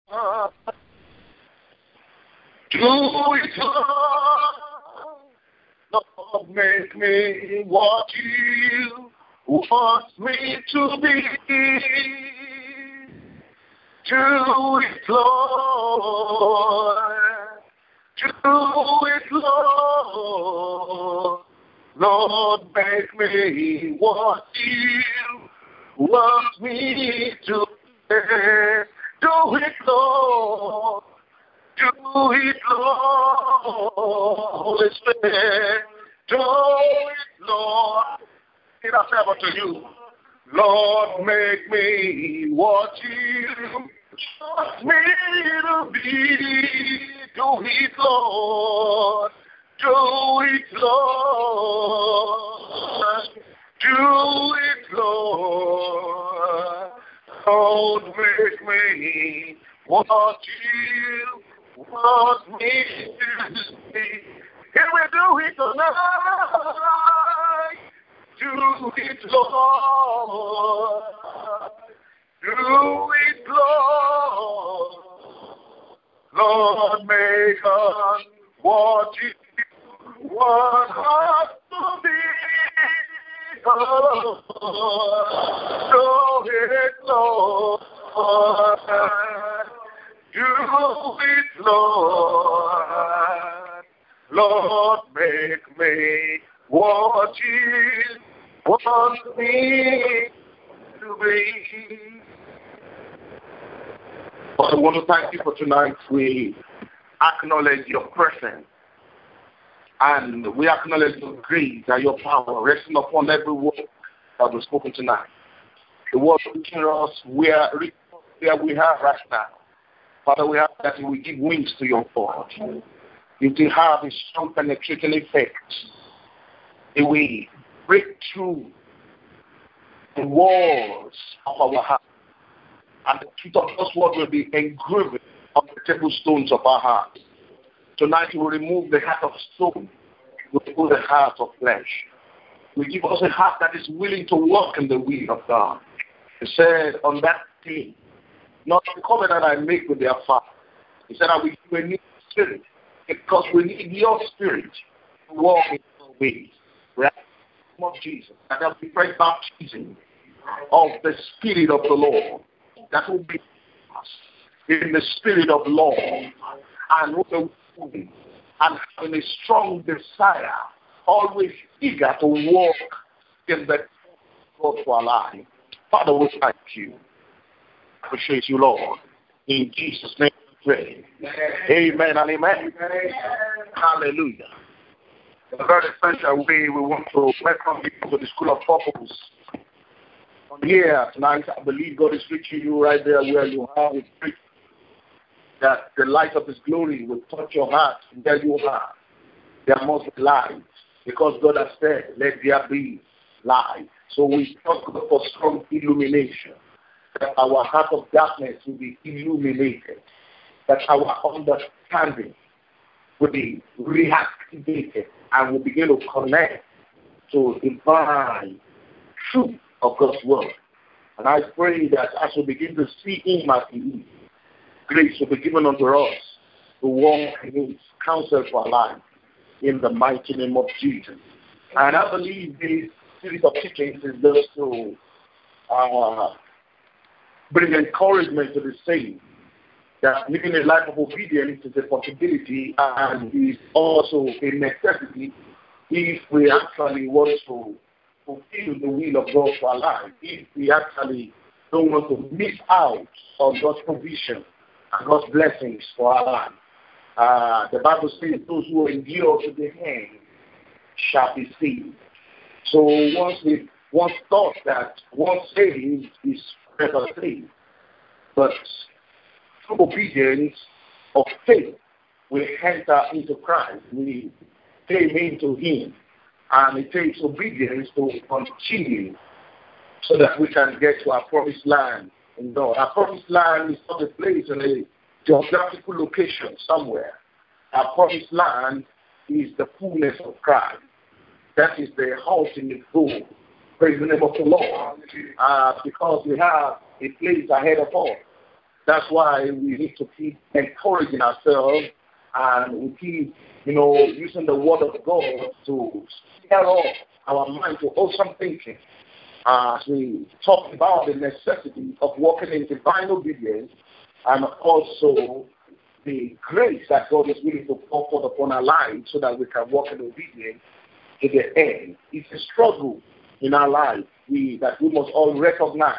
Do it, Lord, make me what you want me to be. Do it, Lord. Do it, Lord. Lord, make me what you want me to be. Do it, Lord. Do it, Lord. Holy Spirit. Do it, Lord. It has ever to you. Lord, make me what you want me to be. Do it, Lord. Do it, Lord. Do it, Lord. Lord, make me what you want me to be. Can we do it tonight? Do it, Lord. Do it, Lord. Lord, make us what you want us to be. Oh, do it, Lord. Do it, Lord. Lord, make me what you want me to be. But I want to thank you for tonight. We acknowledge your presence and we acknowledge your grace and your power resting upon every word that was spoken tonight. The word reaching us where we are right now. Father, we ask that you will give wings to your word. You will have a strong penetrating effect. It will break through the walls of our heart. And the truth of God's word will be engraved on the tablstones of our heart. Tonight you will remove the heart of stone. You will put the heart of flesh. You will give us a heart that is willing to walk in the will of God. He said on that day, not the covenant I make with their father. He said I will give you a new spirit because we need your spirit to walk in your ways. Right? Of Jesus. And that will be great baptism of the Spirit of the Lord. That will be us in the spirit of law and and having a strong desire, always eager to walk in the God for our life. Father, we thank you. Appreciate you, Lord. In Jesus' name we pray. Amen and amen. Hallelujah. In a very special way, we want to welcome you to the School of Purpose. On here tonight, I believe God is reaching you right there where you are. We pray that the light of His glory will touch your heart where you are. There must be light because God has said, let there be light. So we talk for strong illumination, that our heart of darkness will be illuminated, that our understanding will be reactivated and will begin to connect to divine truth of God's word. And I pray that as we begin to see Him as He is, grace will be given unto us to walk in His counsel for our life in the mighty name of Jesus. And I believe this series of teachings is just to bring encouragement to the saints that living a life of obedience is a possibility and is also a necessity if we actually want to fulfill the will of God for our life, if we actually don't want to miss out on God's provision and God's blessings for our life. The Bible says those who endure to the end shall be saved. So once thought that once saved is forever saved, but through obedience of faith, we enter into Christ. We came into Him. And it takes obedience to continue so that we can get to our promised land in God. Our promised land is not a place in a geographical location somewhere. Our promised land is the fullness of Christ. That is the ultimate goal. Praise the name of the Lord. Because we have a place ahead of us That's why we need to keep encouraging ourselves, and we keep, using the word of God to stir up our mind to awesome thinking. As we talk about the necessity of walking in divine obedience, and also the grace that God is willing to pour forth upon our lives so that we can walk in obedience to the end. It's a struggle in our life that we must all recognize.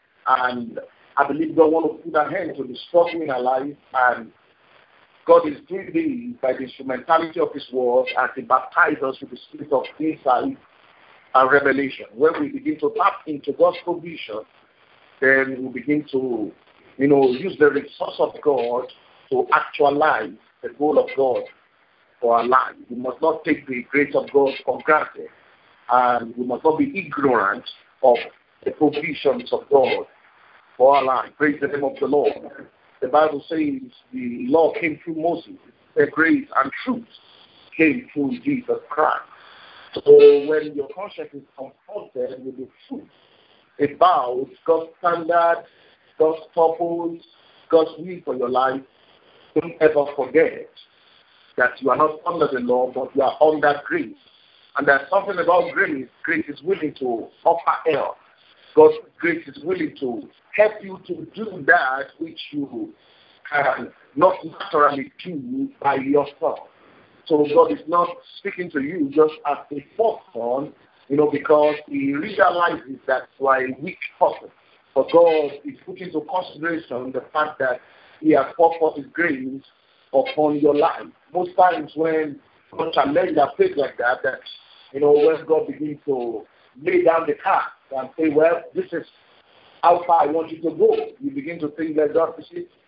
And I believe God wants to put a hand to the struggle in our life, and God is doing this by the instrumentality of His word as He baptizes us with the spirit of insight and revelation. When we begin to tap into God's provision, then we begin to, use the resource of God to actualize the goal of God for our life. We must not take the grace of God for granted, and we must not be ignorant of the provisions of God for our life. Praise the name of the Lord. The Bible says the law came through Moses, the grace and truth came through Jesus Christ. So when your conscience is confronted with the truth about God's standard, God's purpose, God's will for your life, don't ever forget that you are not under the law, but you are under grace. And there's something about grace. Grace is willing to offer help. God's grace is willing to help you to do that which you can not naturally do by yourself. So God is not speaking to you just as a person, because He realizes that you are a weak person. But God is putting into consideration the fact that He has poured forth His grace upon your life. Most times when God challenges our faith like that, when God begins to lay down the task and say, well, this is how far I want you to go, you begin to think like God,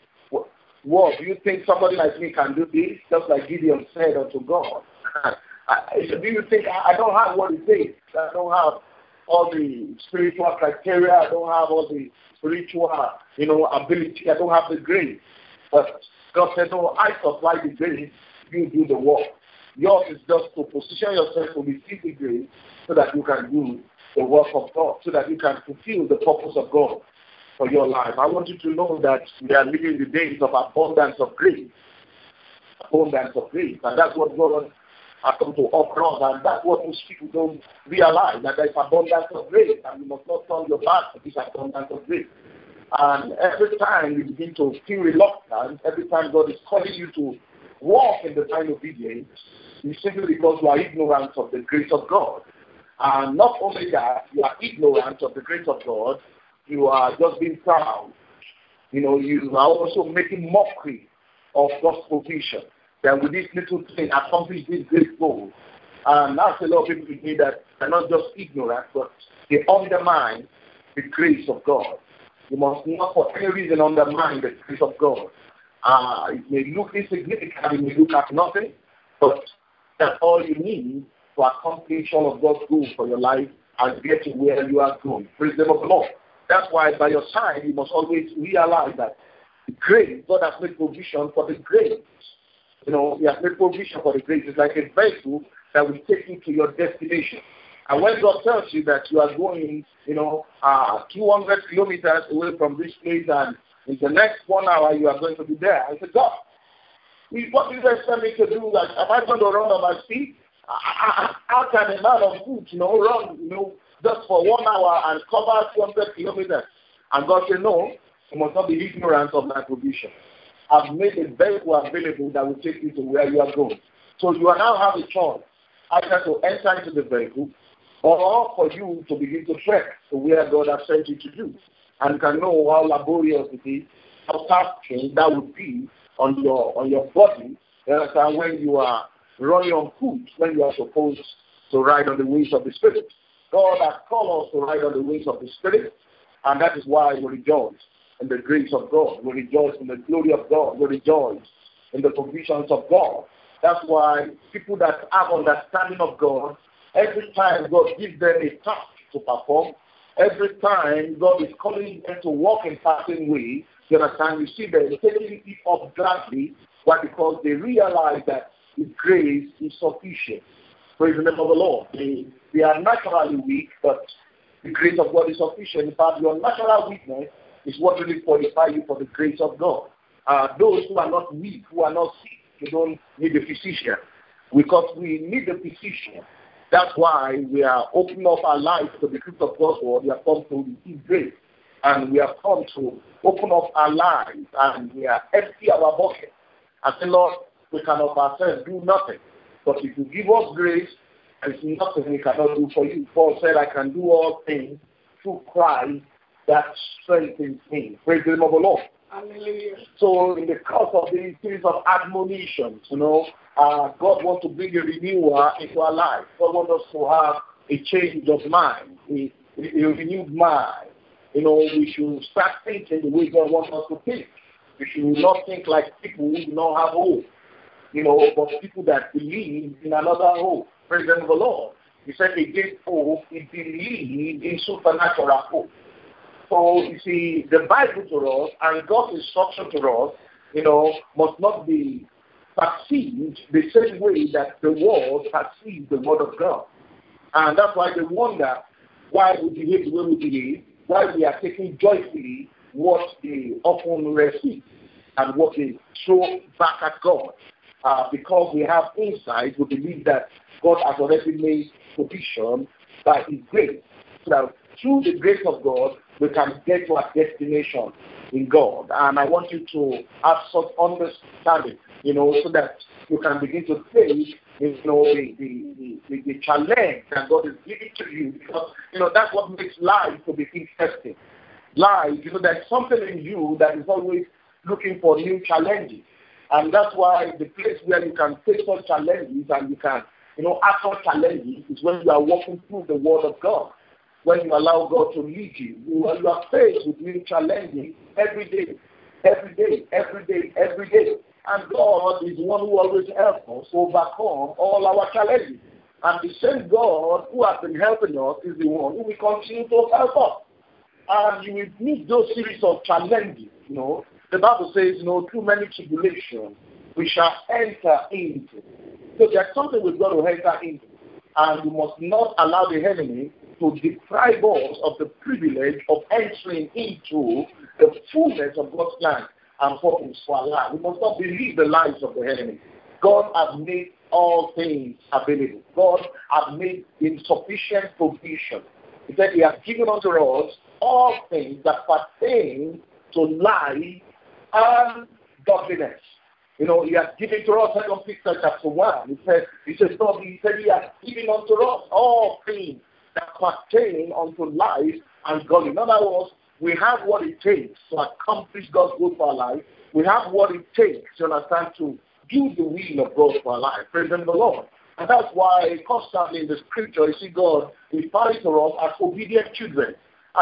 what, do you think somebody like me can do this? Just like Gideon said unto God. Do you think I don't have what it takes? I don't have all the spiritual criteria. I don't have all the spiritual, ability. I don't have the grace. But God said, no, I supply the grace. You do the work. Yours is just to position yourself to receive the grace so that you can do the work of God, so that you can fulfill the purpose of God for your life. I want you to know that we are living the days of abundance of grace. Abundance of grace. And that's what God has come to offer us. And that's what most people don't realize, that there is abundance of grace. And you must not turn your back to this abundance of grace. And every time you begin to feel reluctant, every time God is calling you to walk in divine obedience, it's simply because you are ignorant of the grace of God. And not only that, you are ignorant of the grace of God, you are just being proud. You are also making mockery of God's provision. That with this little thing, accomplish this great goal. And that's a lot of people today that are not just ignorant, but they undermine the grace of God. You must not for any reason undermine the grace of God. It may look insignificant, it may look at nothing, but that's all you need to accomplish all of God's goals for your life and get to where you are going. Praise the name of the Lord. That's why by your side, you must always realize that the grace, God has made provision for the grace. He has made provision for the grace. It's like a vessel that will take you to your destination. And when God tells you that you are going, 200 kilometers away from this place, and in the next 1 hour you are going to be there, I said, God, what do you expect me to do? Like, am I going to run on my feet? How can a man of food, run, just for 1 hour and cover 200 kilometers? And God said, no, you must not be ignorant of my provision. I've made a vehicle available that will take you to where you are going. So you now have a choice, either to enter into the vehicle or for you to begin to trek to where God has sent you to do. And you can know how laborious it is, how taxing that would be on your body. When you are running on foot, when you are supposed to ride on the wings of the Spirit. God has called us to ride on the wings of the Spirit, and that is why we rejoice in the grace of God. We rejoice in the glory of God. We rejoice in the provisions of God. That's why people that have understanding of God, every time God gives them a task to perform, every time God is calling them to walk in a certain way, you understand, you see them taking it up gladly. Why? Because they realize that His grace is sufficient. Praise the name of the Lord. They are naturally weak, but the grace of God is sufficient. In fact, your natural weakness is what really qualifies you for the grace of God. Those who are not weak, who are not sick, you don't need a physician, because we need a physician. That's why we are opening up our lives to the truth of God's word. We have come to receive grace, and we have come to open up our lives, and we are empty our bucket. I say, Lord, we can of ourselves do nothing. But if you give us grace, there's nothing we cannot do for you. Paul said, I can do all things through Christ that strengthens me. Praise the name of the Lord. Hallelujah. So in the course of this series of admonitions, God wants to bring a renewal into our life. God wants us to have a change of mind, a renewed mind. We should start thinking the way God wants us to think. We should not think like people who do not have hope, but people that believe in another hope. Praise the name of the Lord. He said against hope, he believed in supernatural hope. So, you see, the Bible to us and God's instruction to us, must not be perceived the same way that the world perceives the word of God. And that's why they wonder why we behave the way we behave, why we are taking joyfully what they often receive and what they throw back at God. Because we have insight, we believe that God has already made provision by His grace. So that through the grace of God, we can get to our destination in God. And I want you to have such understanding, so that you can begin to face, the challenge that God is giving to you. Because, that's what makes life to be interesting. Life, there's something in you that is always looking for new challenges. And that's why the place where you can face such challenges and you can, answer challenges is when you are walking through the Word of God. When you allow God to lead you, you are faced with new challenges every day. And God is the one who always helps us overcome all our challenges. And the same God who has been helping us is the one who will continue to help us. And you will meet those series of challenges. The Bible says, through many tribulations, we shall enter into. So there's something we've got to enter into. And we must not allow the enemy to deprive us of the privilege of entering into the fullness of God's plan and purpose for our life. We must not believe the lies of the enemy. God has made all things available. God has made insufficient provision. He said He has given unto us all things that pertain to life and godliness. He has given to us, 2 Peter chapter 1. He said He has given unto us all things that pertain unto life and godliness. In other words, we have what it takes to accomplish God's will for our life. We have what it takes, to do the will of God for our life. Praise the Lord. And that's why constantly in the scripture you see God referring to us as obedient children.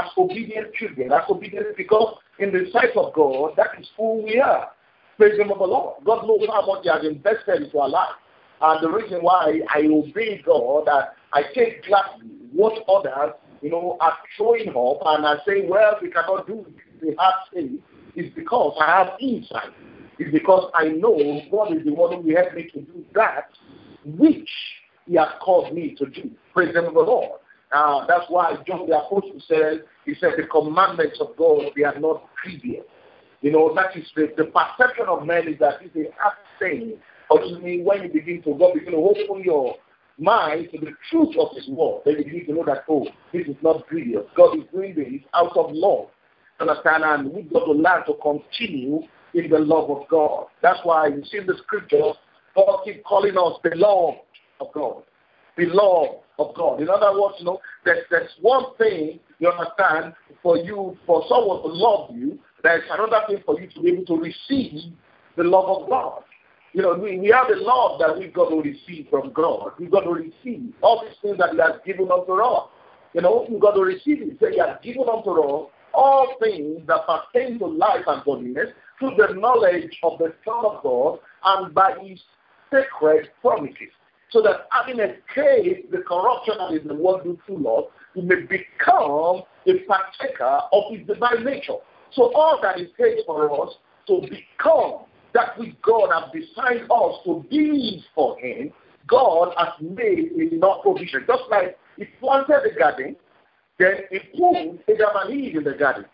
Because in the sight of God, that is who we are. Praise the Lord. God knows how much He has invested into our life. And the reason why I obey God, that I take gladly what others, are throwing up, and I say, well, we cannot do the hard thing, is because I have insight. It's because I know God is the one who will help me to do that which He has called me to do. Praise the Lord. That's why John the Apostle said, he said, the commandments of God, they are not grievous. That is the perception of men is that it's a hard thing. Ultimately, when you begin to open your mind to the truth of His word, then you begin to know that, this is not grievous. God is doing this out of love. Understand? And we've got to learn to continue in the love of God. That's why you see in the scriptures, God keeps calling us beloved of God. Beloved of God. In other words, there's one thing, you understand, for someone to love you, there's another thing for you to be able to receive the love of God. We have the love that we've got to receive from God. We've got to receive all these things that He has given unto us. We've got to receive it. So He has given unto us all things that pertain to life and godliness through the knowledge of the Son of God and by His sacred promises. So that having escaped the corruption that is the world through love, we may become a partaker of His divine nature. So all that it takes for us to become that which God has designed us to be for Him, God has made enough provision. Just like He planted the garden, then He put Adam and Eve in the garden.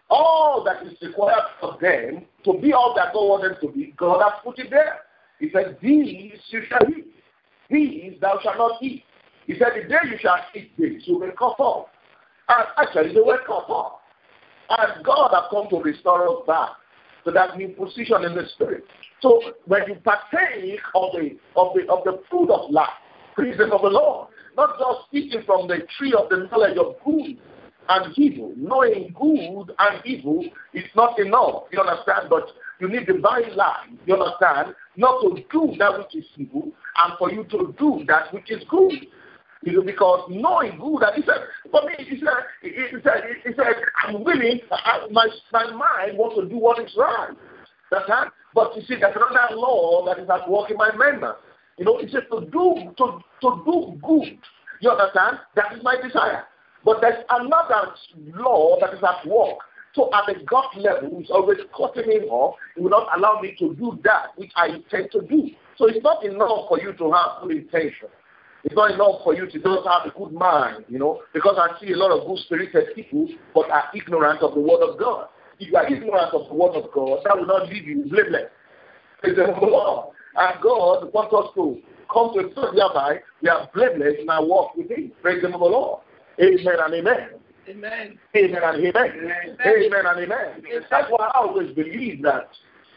All that is required for them to be all that God wants them to be, God has put it there. He said, these you shall eat. These thou shalt not eat. He said, the day you shall eat this, you will cut off. And actually, they were cut off. And God has come to restore us back to that new position in the spirit. So when you partake of the food of life, praise the name of the Lord, not just eating from the tree of the knowledge of good and evil. Knowing good and evil is not enough, you understand? But you need divine life, you understand? Not to do that which is evil, and for you to do that which is good. Because knowing good, and he said, for me, he said, I'm willing, my mind wants to do what is right. That's right. But you see, there's another law that is at work in my members. He said to do good. You understand? That is my desire. But there's another law that is at work. So at the gut level, it's always cutting me off. It will not allow me to do that which I intend to do. So it's not enough for you to have good intention. It's not enough for you to just have a good mind, because I see a lot of good spirited people but are ignorant of the word of God. If you are ignorant of the word of God, that will not leave you blameless. Praise the Lord. And God wants us to come to a place whereby we are blameless in our walk with Him. Praise the Lord. Amen and amen. Amen. Amen and amen. Amen and amen. That's why I always believe that,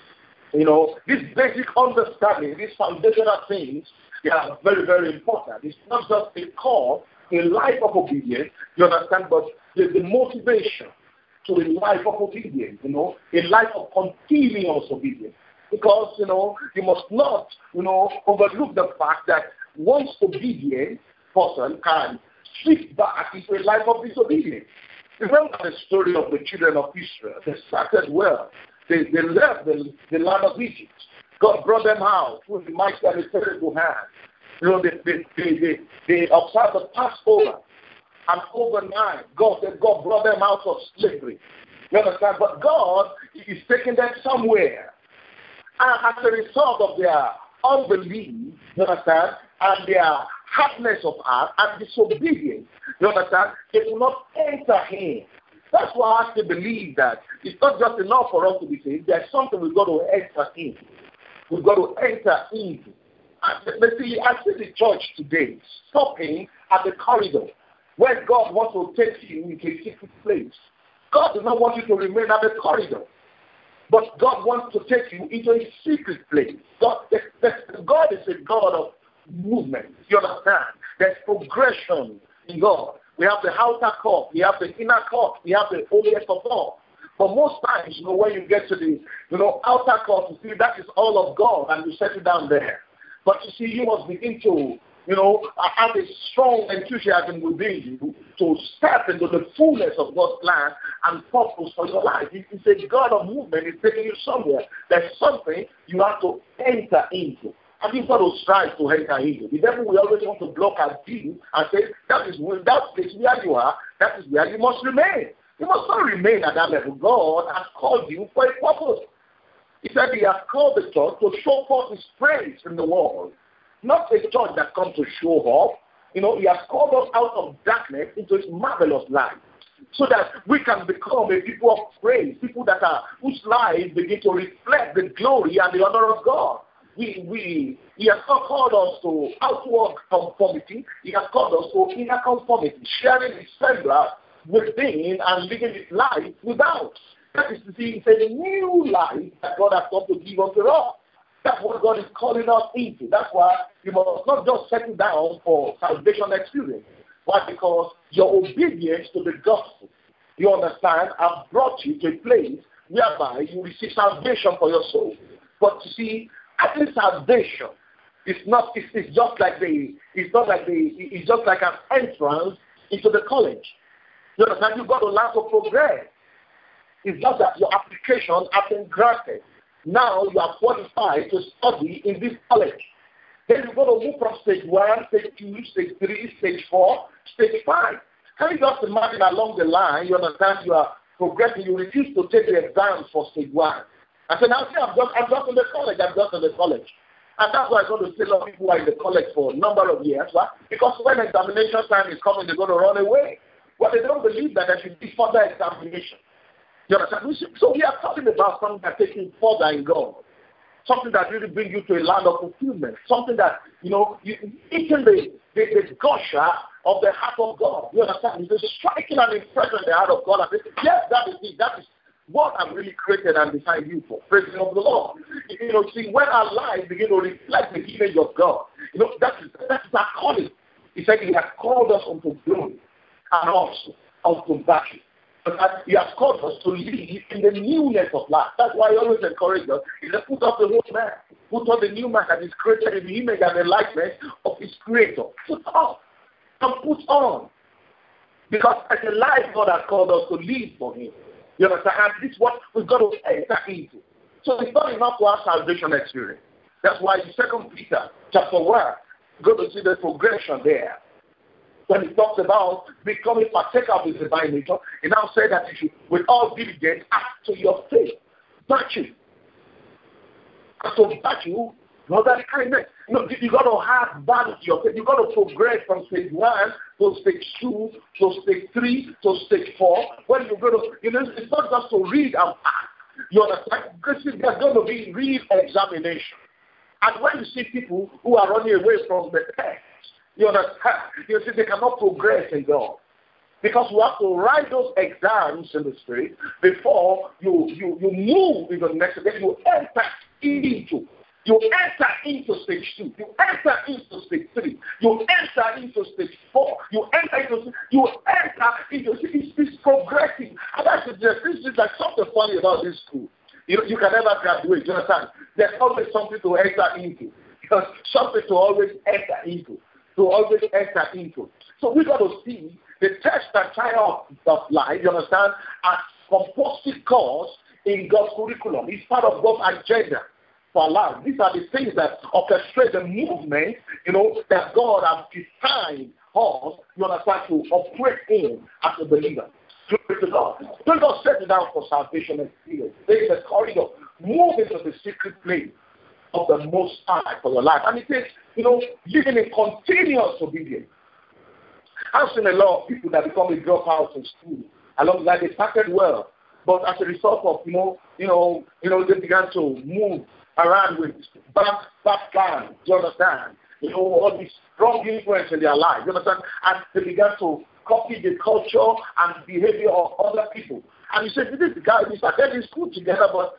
this basic understanding, these foundational things, they are very, very important. It's not just a call, a life of obedience, you understand, but the motivation to a life of obedience, a life of continuous obedience. Because, you must not, overlook the fact that once obedient person can shift back into a life of disobedience. Remember the story of the children of Israel. They started well. They left the land of Egypt. God brought them out with the mighty and terrible hand. They observed the Passover. And overnight, God brought them out of slavery. You understand? But God is taking them somewhere. And as a result of their unbelief, you understand, and their hardness of heart and disobedience, you understand, they will not enter in. That's why I have to believe that it's not just enough for us to be saved. There's something we've got to enter in. We've got to enter into. But see, I see the church today stopping at the corridor where God wants to take you into a secret place. God does not want you to remain at the corridor. But God wants to take you into a secret place. God is a God of movement. You understand? There's progression in God. We have the outer court. We have the inner court. We have the holiest of all. But most times, when you get to the outer court, you see that is all of God, and you settle down there. But you see, you must begin to have a strong enthusiasm within you to step into the fullness of God's plan and purpose for your life. It's a God of movement. It's taking you somewhere. There's something you have to enter into. And you've got to strive to enter into. The devil will always want to block our view and say, that place where you are, that is where you must remain. You must not remain at that level. God has called you for a purpose. He said He has called the church to show forth His praise in the world. Not a church that comes to show off. He has called us out of darkness into His marvelous light, so that we can become a people of praise, people whose lives begin to reflect the glory and the honor of God. He has not called us to outward conformity. He has called us to inner conformity, sharing His semblance within and living His life without. That is to say, it's a new life that God has come to give unto us. That's what God is calling us into. That's why you must not just settle down for salvation experience. Why? Because your obedience to the gospel, you understand, have brought you to a place whereby you receive salvation for your soul. But you see, having salvation is just like an entrance into the college. You understand? You've got to learn to progress. It's just that your application has been granted. Now you are qualified to study in this college. Then you're going to move from stage 1, stage 2, stage 3, stage 4, stage 5. Can you just imagine along the line, you understand, you are progressing, you refuse to take the exams for stage 1. I said, now see, I'm just in the college. And that's why I'm going to say a lot of people are in the college for a number of years. Right? Because when examination time is coming, they're going to run away. Well, they don't believe that there should be further examination. You understand? So we are talking about something that takes you further in God. Something that really brings you to a land of fulfillment. Something that, eating the gusher of the heart of God. You understand? It's striking an impression in the heart of God. And say, yes, that is it. That is what I'm really created and designed you for. Praise the Lord of the Lord. See, when our lives begin to reflect the image of God, that is our calling. He said he has called us unto glory and also unto battle. But he has called us to live in the newness of life. That's why he always encourages us. He said, put off the old man. Put on the new man that is created in the image and the likeness of his creator. Put off and put on. Because as a life God has called us to live for him. You understand? And this is what we've got to enter into. So it's not enough to have salvation experience. That's why in 2 Peter chapter 1, you're going to see the progression there. When he talks about becoming partaker of his divine nature, he now said that you should, with all diligence, act to your faith, virtue. And so virtue, brother kindness. You got to have value to your faith. You got to progress from stage 1 to stage 2 to stage 3 to stage 4. When you go to, it's not just to read and pass. You understand? Because there's going to be real examination. And when you see people who are running away from the text, you understand? You see, they cannot progress in God. Because you have to write those exams in the spirit before you move into the next step. You enter into stage 2. You enter into stage 3. You enter into stage 4. You enter into it's progressing. And that's this is like something funny about this school. You can never graduate. You understand? There's always something to enter into. Because something to always enter into. So we got to see the test and trial of life, you understand, as composite course in God's curriculum. It's part of God's agenda for life. These are the things that orchestrate the movement, that God has designed us, you understand, to operate in as a believer. Glory to God. Don't just set it down for salvation experience. There is a corridor. Move into the secret place of the Most High for your life. And it takes, living in continuous obedience. I've seen a lot of people that become a dropout in school. Alongside, they started well, but as a result of, they began to move around with back plans. Do you understand? All this strong influence in their life. Do you understand? And they began to copy the culture and behavior of other people. And you say, this guy, we started in school together, but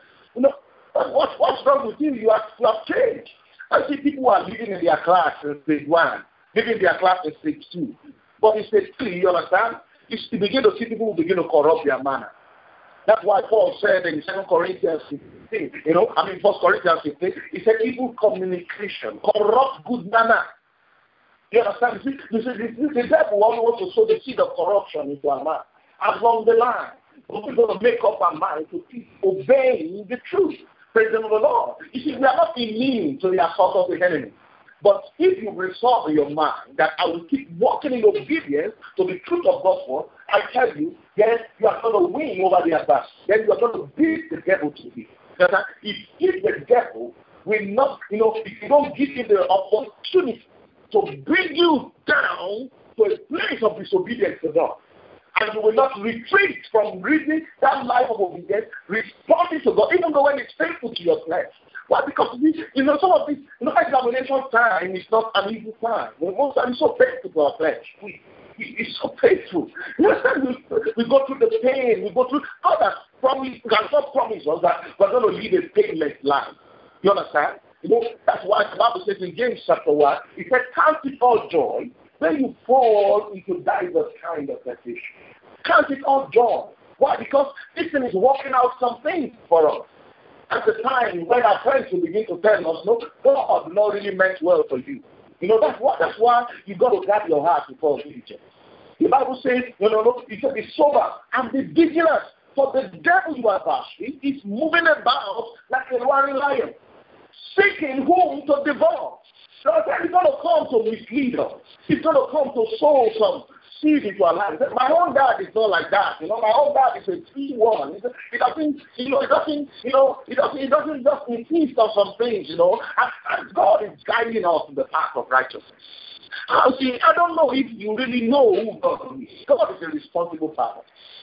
what's wrong with you? You have changed. I see people who are living in their class in stage 1, living in their class in stage 2. But in stage 3, you understand? You begin to see people who begin to corrupt their manner. That's why Paul said in 2 Corinthians 15, 1 Corinthians 15, he said evil communication, corrupt good manner. You understand? You see, the devil wants to sow the seed of corruption into our man along the line. But we're going to make up our mind to keep obeying the truth. Praise the Lord. You see, we are not immune to the assault of the enemy. But if you resolve in your mind that I will keep walking in obedience to the truth of God's word, I tell you, then you are going to win over the adversary. Then you are going to beat the devil to it. If the devil will not, if you don't give him the opportunity to bring you down to a place of disobedience to God, and you will not retreat from reading that life of obedience, responding to God, even though when it's painful to your flesh. Why? Because some of this, examination time is not an easy time. Most times it's so painful to our flesh. It's so painful. We go through the pain. We go through. God has promised us that we're going to live a painless life. You understand? That's why the Bible says in James chapter 1, it says, count it all joy when you fall into diverse kind of temptation. Count it all joy. Why? Because this thing is working out some things for us. At the time when our friends will begin to tell us, no, God not really meant well for you. That's why you got to guard your heart before diligence. The Bible says, you should be sober and be vigilant. For the devil you are bashing is moving about like a roaring lion, seeking whom to devour. So he's going to come to mislead us. He's going to come to sow some seed into our lives. My own dad is not like that. My own dad is a 3-1. It doesn't just insist on some things, and God is guiding us in the path of righteousness. I don't know if you really know who God is. God is a responsible father.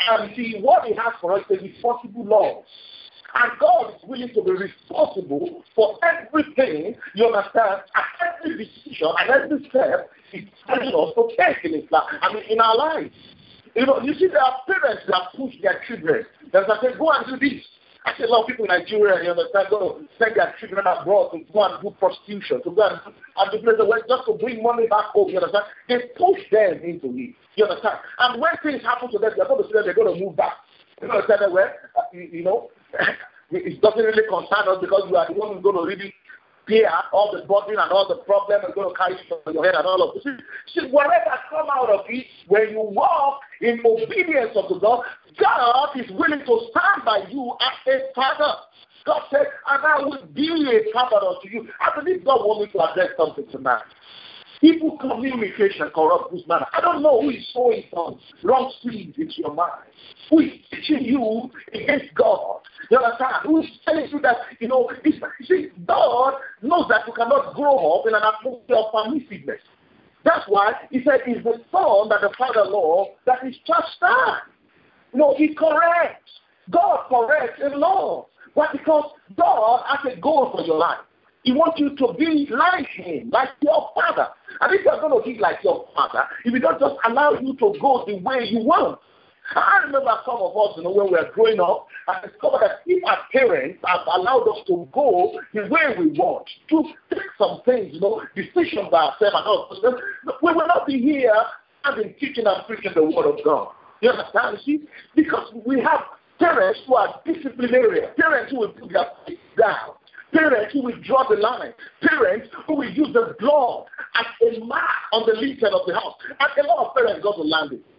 And see, what he has for us is a responsible law. And God is willing to be responsible for everything, you understand, and every decision and every step he's telling us to take in his life. I mean, in our lives. You know, you see, there are parents that push their children. They say, go and do this. I see a lot of people in Nigeria, you understand, go send their children abroad to go and do prostitution, to go and do places where just to bring money back home, you understand. They push them into it, you understand. And when things happen to them, they're going to say that they're going to move back. You understand, well, you know, it doesn't really concern us because we are the one who's going to really bear all the burden and all the problems and going to carry it on your head and all of this. See, whatever come out of it, when you walk in obedience of the God, God is willing to stand by you as a father. God said, and I will be a father unto you. I believe God wants me to address something tonight. Evil communication corrupts this man. I don't know who is sowing some wrong seeds into your mind. Who is teaching you against God? You understand? Who is telling you that, you know, see, God knows that you cannot grow up in an atmosphere of permissiveness. That's why he said it's the son that the father law that is chastised. No, he corrects. God corrects in law. Why? Because God has a goal for your life. He wants you to be like him, like your father. And if you're going to be like your father, he will not just allow you to go the way you want. I remember some of us, you know, when we were growing up, I discovered that if our parents have allowed us to go the way we want, to take some things, you know, decisions by ourselves and all, we will not be here having teaching and preaching the word of God. You understand? See? Because we have parents who are disciplinarian, parents who will put their feet down, parents who will draw the line, parents who will use the blood as a mark on the lintel of the house. And a lot of parents got to land it.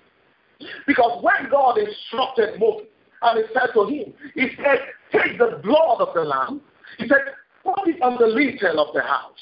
Because when God instructed Moses, and he said to him, he said, take the blood of the lamb, he said, put it on the lintel of the house.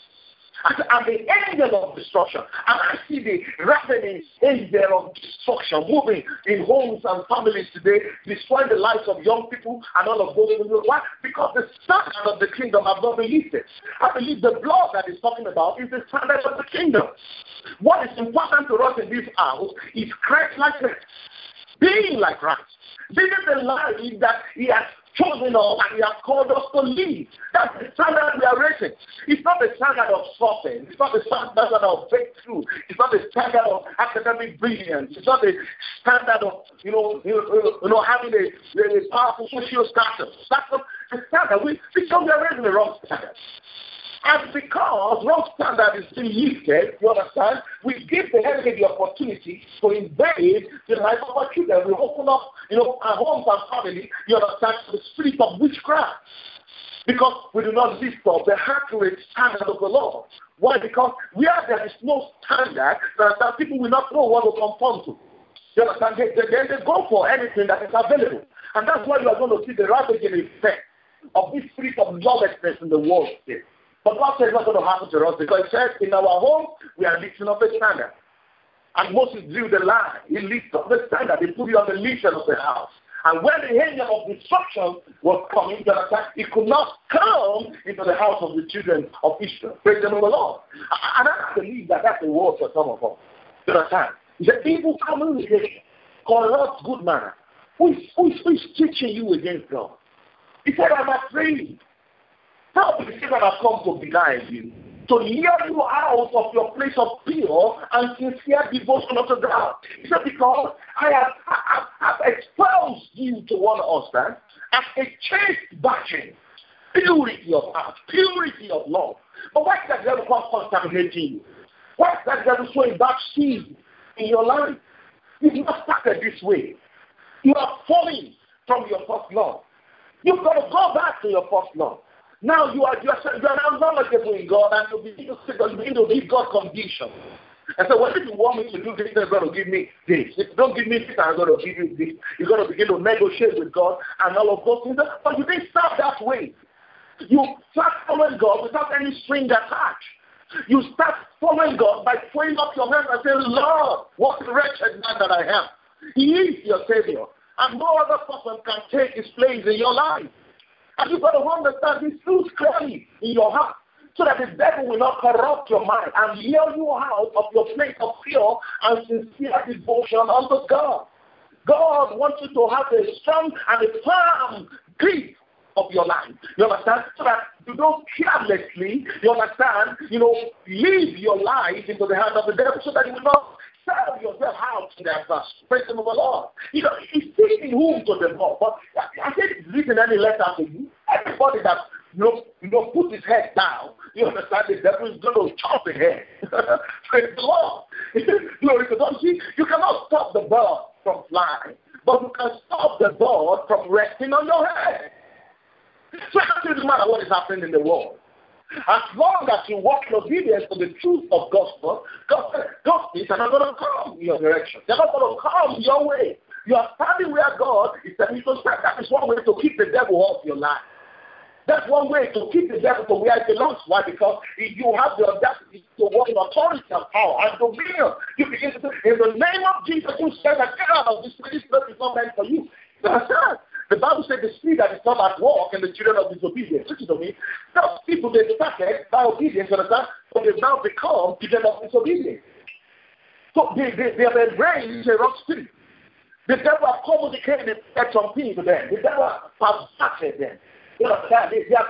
And the angel of destruction, and I see the ravening angel of destruction moving in homes and families today, destroying the lives of young people and all of those people. Why? Because the standard of the kingdom have not been lifted. I believe the blood that he's talking about is the standard of the kingdom. What is important to us in this house is Christ-likeness, being like Christ, living the life that he has chosen us and he has called us to live. That's the standard we are raising. It's not the standard of something. It's not the standard of breakthrough. It's not the standard of academic brilliance. It's not the standard of having a powerful social status. That's not the standard. Because we are raising the wrong standard. And because wrong standard is being lifted, you understand, we give the enemy the opportunity to invade the life of our children. We open up, our homes and family, you understand, to the spirit of witchcraft. Because we do not lift up the accurate standard of the Lord. Why? Because where there is no standard, that people will not know what to conform to. You understand? They go for anything that is available. And that's why you are going to see the ravaging effect of this spirit of lawlessness in the world today. But God says it's not going to happen to us because he says in our home, we are lifting up the standard. And Moses drew the line. He lifted up the standard. He put it on the lintel of the house. And when the angel of destruction was coming, he could not come into the house of the children of Israel. Praise the name of the Lord. And I believe that that's the word for some of us. You understand? He said, evil communication corrupts good manner. Who is teaching you against God? He said, I'm afraid. How the Satan has come to beguile you, to lure you out of your place of pure and sincere devotion unto God. He said, because I have exposed you to one husband as a chaste virgin, purity of heart, purity of love. But why is that devil come contaminating you? Why is that devil sowing bad seed in your life? You've not started this way. You are falling from your first love. You've got to go back to your first love. Now you are now knowledgeable in God, and you begin to give God conditions. And so, well, if you want me to do this, you're going to give me this. If you don't give me this, I'm going to give you this. You're going to begin to negotiate with God and all of those things. But you didn't start that way. You start following God without any string attached. You start following God by throwing up your hands and saying, Lord, what a wretched man that I am. He is your Savior. And no other person can take his place in your life. And you've got to understand these truths clearly in your heart so that the devil will not corrupt your mind and lure you out of your place of pure and sincere devotion unto God. God wants you to have a strong and a firm grip of your life. You understand? So that you don't carelessly, you understand, leave your life into the hand of the devil so that you will not sell yourself out to the adversary. Praise the Lord. He's taking whom to the Lord. But I said it's written any letter to you. Everybody that put his head down, you understand, the devil is going to chop the head. Praise the Lord. Glory to God. See, you cannot stop the bird from flying, but you can stop the bird from resting on your head. So it doesn't matter what is happening in the world. As long as you walk in obedience to the truth of gospel, those things are not going to come in your direction. They're not going to come your way. You are standing where God is telling you to stand. That is one way to keep the devil off your life. That's one way to keep the devil to where it belongs. Why? Because if you have the audacity to walk in authority and power and dominion, you begin to say, in the name of Jesus, you say that get out of this place is not meant for you. That's it. The Bible said the spirit that is not at work and the children of disobedience. Listen to me. Those people, they started by obedience, understand? But they've now become children of disobedience. So they have embraced a wrong spirit. The devil has communicated something to them. The devil has perverted them. They have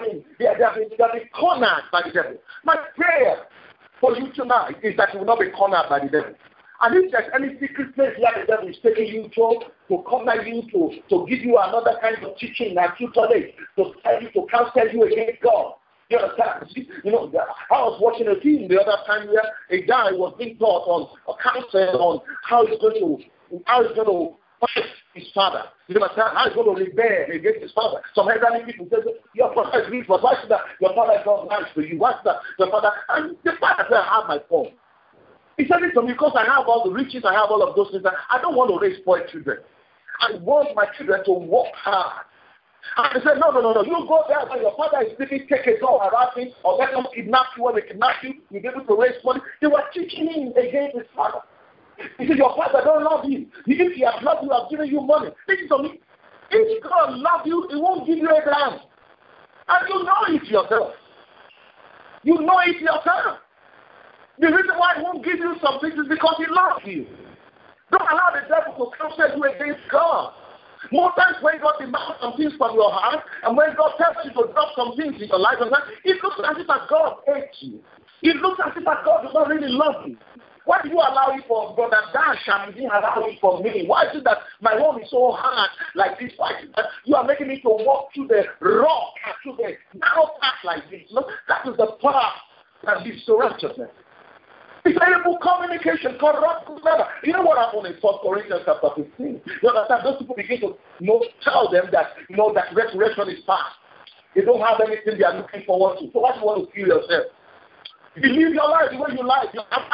been cornered by the devil. My prayer for you tonight is that you will not be cornered by the devil. And if there's any secret place where the devil is taking you to corner you, to give you another kind of teaching and tutelage, to tell you, to counsel you against God. You understand? I was watching a film the other time where a guy was being taught on a counsel on how he's going to fight his father. You understand? How he's going to rebel against his father. Some elderly people say, your father is rich, but why should that? Your father is not nice for you. Why should that? Your father, and the father said, I have my phone. He said it to me because I have all the riches, I have all of those things. I don't want to raise spoiled children. I want my children to work hard. And he said, no. You go there and your father is sleeping, take a dog around him, or let them kidnap you. When they kidnap you, you'll be able to raise money. They were teaching him against his father. He said, your father don't love you. If he has loved you, has given you money. Listen to me. If God loves you, he won't give you a dime. And you know it yourself. You know it yourself. The reason why he won't give you some things is because he loves you. Don't allow the devil to counsel you against God. More times when God demands some things from your heart, and when God tells you to drop some things in your life, it looks as if God hates you. It looks as if God does not really love you. Why do you allow it for Brother Dash and you didn't allow it for me? Why is it that my home is so hard like this? Why is it that you are making me to walk through the rock and through the narrow path like this? No, that is the path that leads to righteousness. It's able communication, corrupt together. You know what happened in 1 Corinthians chapter 15? You understand? Those people begin to tell them that that resurrection is past. They don't have anything they are looking forward to. So why do you want to kill yourself? Believe your life the way you like.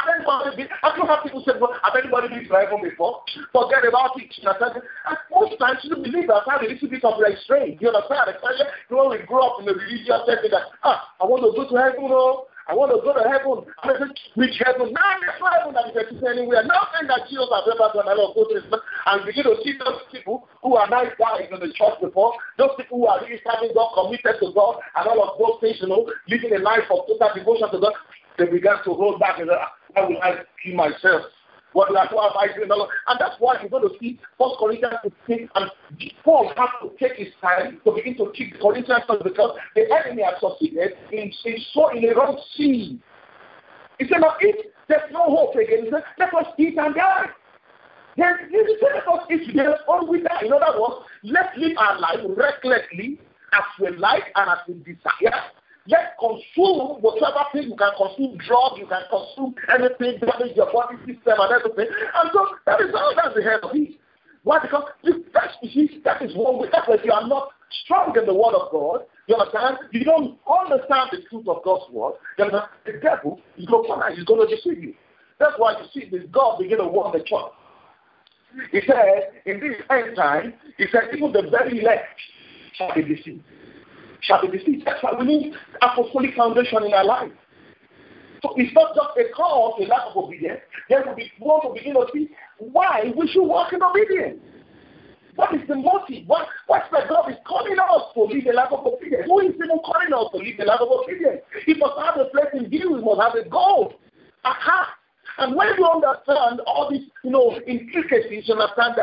I don't have people say, well, have anybody been to heaven before? Forget about it. And most times you believe that I have a little bit of restraint. You understand? Especially when we grow up in the religious setting that, I want to go to heaven, I want to go to heaven. I said, which heaven? No, there's no heaven that exists anywhere. Nothing that Jesus has ever done. I love those things. And begin to see those people who are nice guys in the church before, those people who are really serving God, committed to God, and all of those things, living a life of total devotion to God, they began to hold back and say, how will I kill myself? What have I done? And that's why you're going to see 1 Corinthians 15, and Paul has to take his time to begin to teach Corinthians because the enemy has succeeded in sowing a wrong seed. He said, now if there's no hope again, he said, let us eat and die. Then he said, let us eat together or we die. In other words, let's live our life recklessly as we like and as we desire. Let's consume whatever thing you can consume, drugs, you can consume anything, damage your body system and everything. And so that is all that's the head of it. Why? Because that is one way. That's why you are not strong in the word of God. You understand? You don't understand the truth of God's word. You understand? The devil is going to deceive you. That's why you see this God begin to warn the church. He said, in this end time, he said, even the very elect shall be deceived. That's why we need apostolic foundation in our life. So it's not just a call to lack of obedience. Then we want to begin to see why we should walk in obedience. What is the motive? What's the God is calling us to live a life of obedience? Who is even calling us to live a life of obedience? He must have a place in view. He must have a goal. Aha. And when you understand all these, intricacies, you understand that,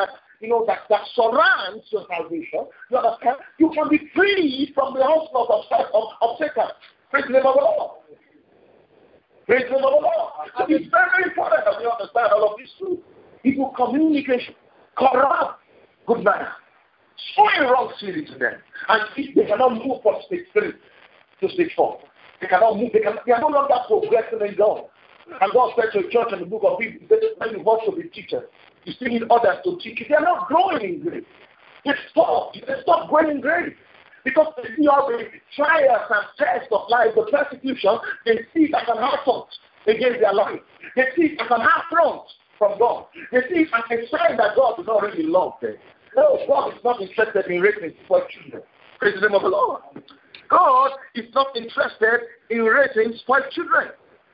that surrounds your salvation, you understand? You can be free from the onslaught of Satan. Praise the name of the Lord. Praise the name of the Lord. So it's very important that we understand all of this too. Evil communication, corrupt good manner, showing wrong spirit to them. And if they cannot move from stage 3 to stage 4, they cannot move, they are no longer progressing in God. And God said to the church in the book of Hebrews, when you want to be teachers, you still need others to teach you. They are not growing in grace. They stop growing in grace. Because they see all the trials and tests of life, the persecution, they see it as an assault against their life. They see it as an affront from God. They see it as a sign that God does not really love them. No, God is not interested in raising for children. Praise the name of the Lord. God is not interested in raising spoiled children.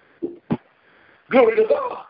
Glory to God.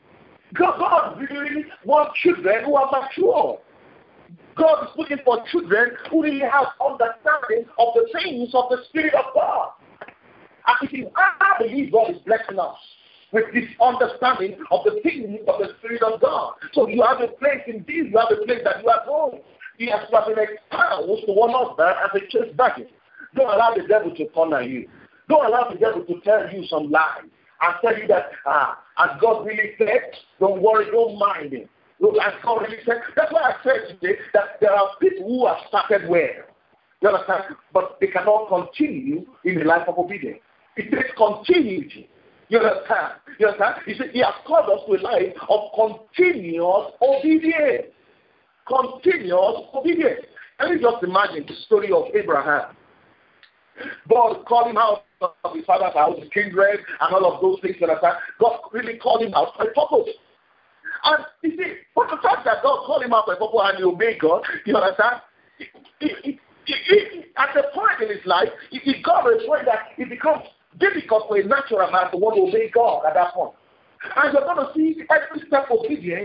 God really wants children who are mature. God is looking for children who really have understanding of the things of the Spirit of God. And I believe God is blessing us with this understanding of the things of the Spirit of God. So you have a place indeed, you have a place that you are going. You have been exposed to one another as a church baggage. Don't allow the devil to corner you. Don't allow the devil to tell you some lies and tell you that, as God really said, don't worry, don't mind him. As God really said, that's why I said today that there are people who have started well. You understand? But they cannot continue in the life of obedience. It takes continuity. You understand? You understand? He said, he has called us to a life of continuous obedience. Continuous obedience. Can you just imagine the story of Abraham? God called him out of his father's house, his kindred, and all of those things. You understand? God really called him out for a purpose. And you see, for the fact that God called him out for a purpose and he obeyed God, you understand? At the point in his life, it got to a point that it becomes difficult for a natural man to want to obey God at that point. And you're going to see every step of obedience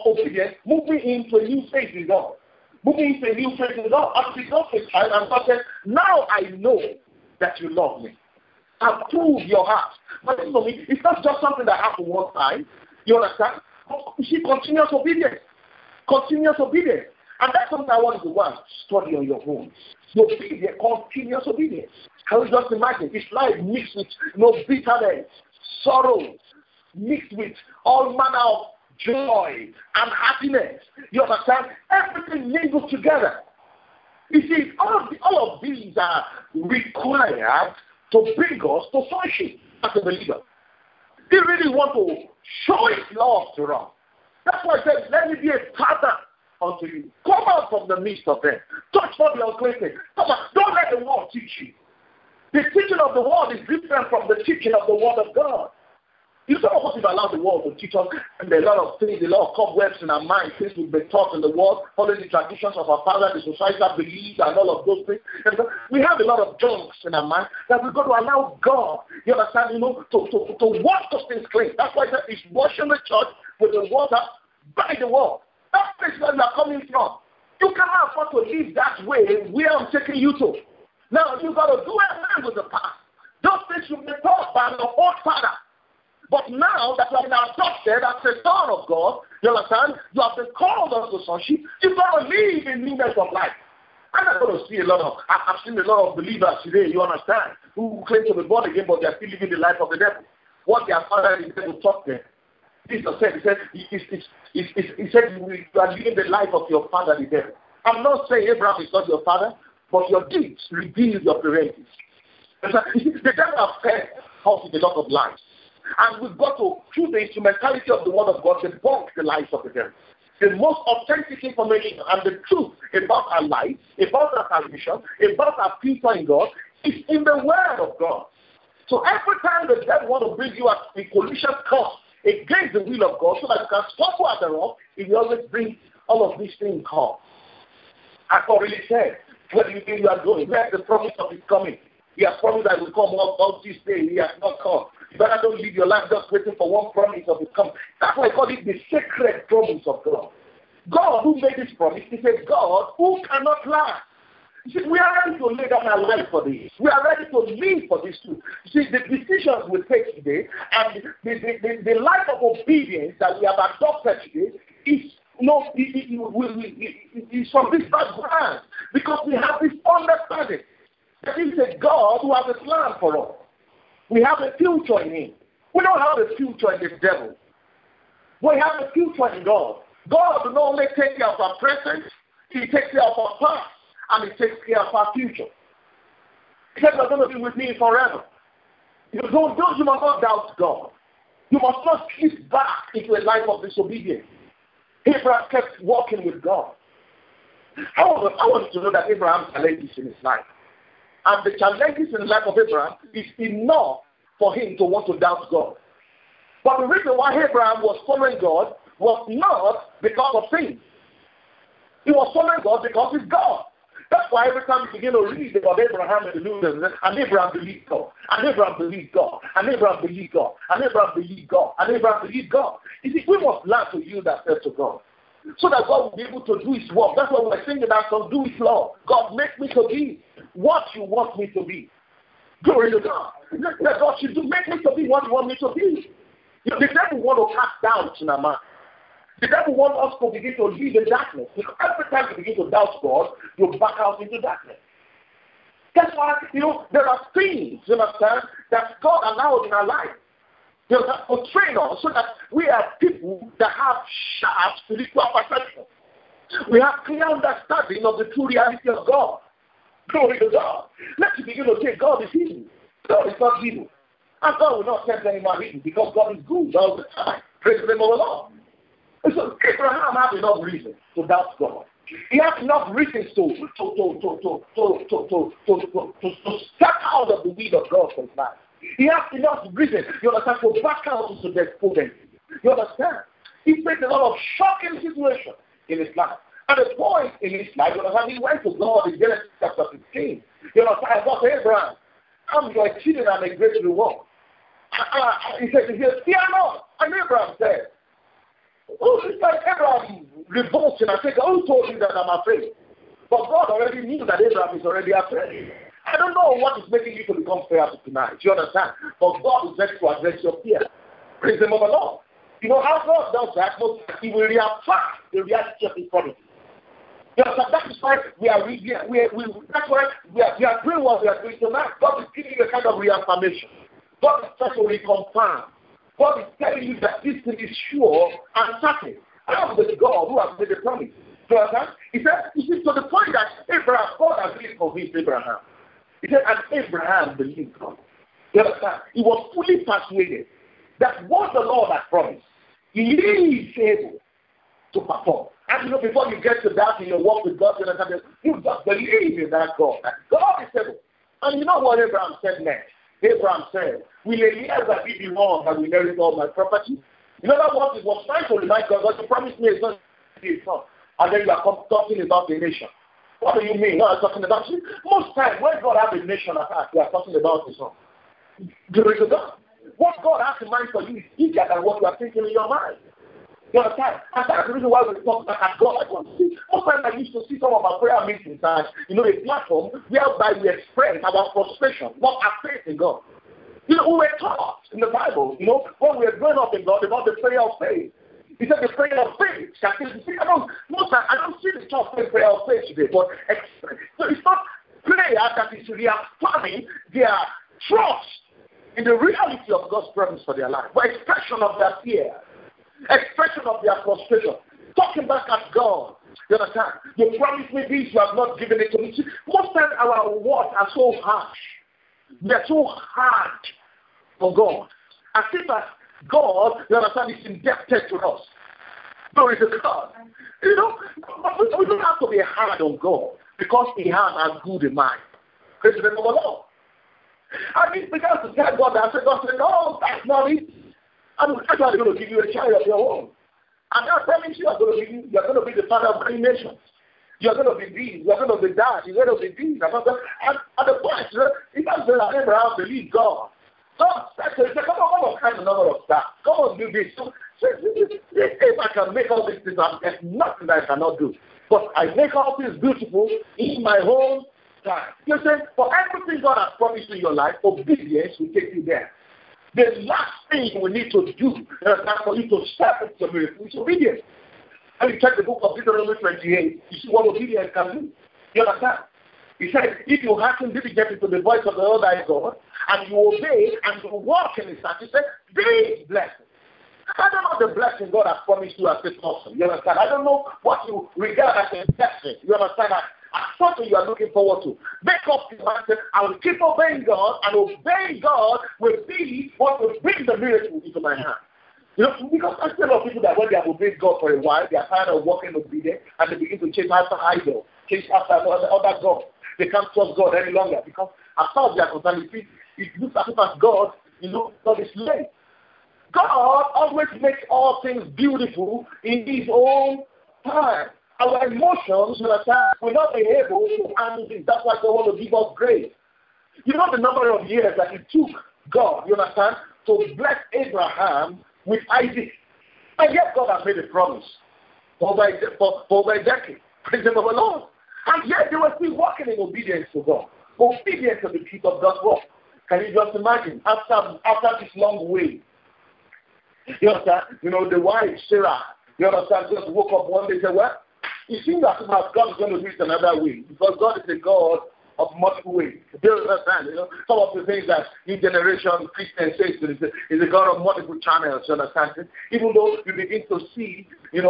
moving into a new phase in God. Moving into a new phase in God. And it goes with time, and God says, now I know that you love me. Approve your heart. But for me, it's not just something that happens one time. You understand? You see, continuous obedience. Continuous obedience. And that's something I want you to study on your own. Continuous obedience. Can you just imagine? It's life mixed with bitterness, sorrow, mixed with all manner of joy and happiness. You understand? Everything mingled together. You see, all of these are required to bring us to sonship as a believer. They really want to show his love to us. That's why I said, let me be a pattern unto you. Come out from the midst of them. Touch not the unclean thing. Come on, don't let the world teach you. The teaching of the world is different from the teaching of the word of God. You some of us allow the world to teach us, and there are a lot of things, a lot of cobwebs in our mind, things we've been taught in the world, following the traditions of our father, the societal beliefs, and all of those things. And so we have a lot of junks in our mind that we've got to allow God, you understand, to wash those things clean. That's why it's washing the church with the water by the word. That's the place where you are coming from. You cannot afford to live that way where I'm taking you to. Now, you've got to do away with the past. Those things you've been taught by your old father. But now that you have been adopted as a son of God, you understand, you have been called unto sonship, you've got to live in newness of life. I'm not going to see I've seen a lot of believers today, you understand, who claim to be born again, but they're still living the life of the devil. What their father is going to taught them. Jesus said, he said, you are living the life of your father, the devil. I'm not saying Abraham is not your father, but your deeds reveal your parentage. The devil has fed us with a lot of lies. And we've got to, through the instrumentality of the word of God, debunk the lies of the devil. The most authentic information and the truth about our life, about our salvation, about our future in God, is in the word of God. So every time the devil wants to bring you a collision course against the will of God so that you can stumble at the rock, he will always bring all of these things home. As God really said, where do you think you are going? Where is the promise of his coming? He has promised that he will come all this day. He has not come. You better don't live your life just waiting for one promise of his coming. That's why I call it the sacred promise of God. God who made this promise is a God who cannot lie. You see, we are ready to lay down our life for this. We are ready to live for this too. You see, the decisions we take today and the life of obedience that we have adopted today is he's from this background because we have this understanding that he's a God who has a plan for us. We have a future in him. We don't have a future in the devil. We have a future in God. God will not only take care of our present, he takes care of our past, and he takes care of our future. He said, you're going to be with me forever. You must not doubt God. You must not slip back into a life of disobedience. Abraham kept walking with God. I want you to know that Abraham challenges in his life. And the challenges in the life of Abraham is enough for him to want to doubt God. But the reason why Abraham was following God was not because of things. He was following God because he's God. That's why every time you begin to read about Abraham in the New Testament, and Abraham believed God, and Abraham believed God, and Abraham believed God, and Abraham believed God, and Abraham believed God. You see, we must learn to yield ourselves to God, so that God will be able to do his work. That's why we're singing that song, Do His Law. God, make me to be what you want me to be. Glory to God. That God should do, make me to be what you want me to be. You know, the devil want to cast doubt in our mind. The devil wants us to begin to live in darkness. Because every time you begin to doubt God, you back out into darkness. That's why, there are things, you understand, that God allows in our life. To train us so that we are people that have sharp spiritual perception. We have clear understanding of the true reality of God. Glory to God. Let's begin to say God is evil. God is not evil. And God will not tempt any man evil because God is good all the time. Praise the name of the Lord. And so Abraham had enough reason to doubt God. He had enough reasons to step out of the will of God for his life. He has enough reason, you understand, to back out into despondency. You understand? He faced a lot of shocking situations in his life. At a point in his life, you understand, he went to God in Genesis chapter 15. You understand, God said, Abraham, I'm your children and a great reward. He said, fear not. And Abraham said, it's like Abraham revolting and saying, who told you that I'm afraid? But God already knew that Abraham is already afraid. I don't know what is making you to become fearful tonight. You understand? But God is there to address your fear. Praise the Lord. You know how God does that? He will reaffirm the reality of his promise. You understand? That is why we are doing what we are doing tonight. God is giving you a kind of reaffirmation. God is trying to reconfirm. God is telling you that this thing is sure and certain. I am the God who has made the promise. You understand? He said, you see, to the point that Abraham, God has really convinced Abraham. He said, and Abraham believed God. You understand? He was fully persuaded that what the Lord had promised, he is able to perform. And before you get to that in your walk with God, you just believe in that God. That God is able. And you know what Abraham said next? Abraham said, will Eliezer be the one that will inherit all my property? You know what he was trying to remind God, God, you promised me it's not his son. And then you are talking about the nation. What do you mean? No, I'm talking about you. Most times, when God has a nation at heart, we are talking about his son. Glory to God. What God has in mind for you is easier than what you are thinking in your mind. You understand? And that's the reason why we talk about God. Most times I used to see some of our prayer meetings as, a platform whereby we express our frustration, not our faith in God. We were taught in the Bible, when we were growing up in God, about the prayer of faith. He said the prayer of faith. I don't see the church praying prayer of faith today, but so it's not prayer that is reaffirming their trust in the reality of God's promise for their life, but expression of their fear, expression of their frustration, talking back at God. You understand? You promised me this, you have not given it to me. Most times our words are so harsh. They are so hard for God. As if God, you understand, is indebted to us. Glory to God. We don't have to be hard on God because he has as good in mind. Praise the name of the Lord. And he began to tell God, God said, no, that's not it. I'm actually going to give you a child of your own. And I promise you, you're going to be the father of many nations. You're going to be this, you're going to be that, you're going to be this. And at the point, he doesn't say that Abraham believed God. God said, come on, kind of number of stuff. Come on, do this. So, if I can make all these things, there's nothing that I cannot do. But I make all things beautiful in my own time. You say, for everything God has promised in your life, obedience will take you there. The last thing we need to do for you to step into your miracle is obedience. When you check the book of Deuteronomy 28, you see what obedience can do. You understand? He said, if you hearken diligently to the voice of the Lord thy God, and you obey and you walk in his statutes, he said, be blessed. I don't know the blessing God has promised you as a person. You understand? I don't know what you regard as a blessing. You understand? Something you are looking forward to. Make up your mind. I will keep obeying God, and obeying God will be what will bring the miracle into my hand. You know, because I see a lot of people that when they have obeyed God for a while, they are tired of walking obedient, and they begin to chase after idols, chase after other gods. They can't trust God any longer because as far as they are concerned, it looks as if as God, God is late. God always makes all things beautiful in his own time. Our emotions, will not be able to handle this. That's why God wants to give us grace. You know the number of years that it took God, you understand, to bless Abraham with Isaac. And yet God has made a promise for over a decade. Praise the Lord. And yet they were still walking in obedience to God. Obedience to the truth of God's word. Can you just imagine? After this long wait, you understand? The wife, Sarah, you understand, just woke up one day and said, well, it seems that God is going to do it another way. Because God is a God of multiple ways. You understand? Some of the things that new generation Christians say is a God of multiple channels. You understand? Even though you begin to see,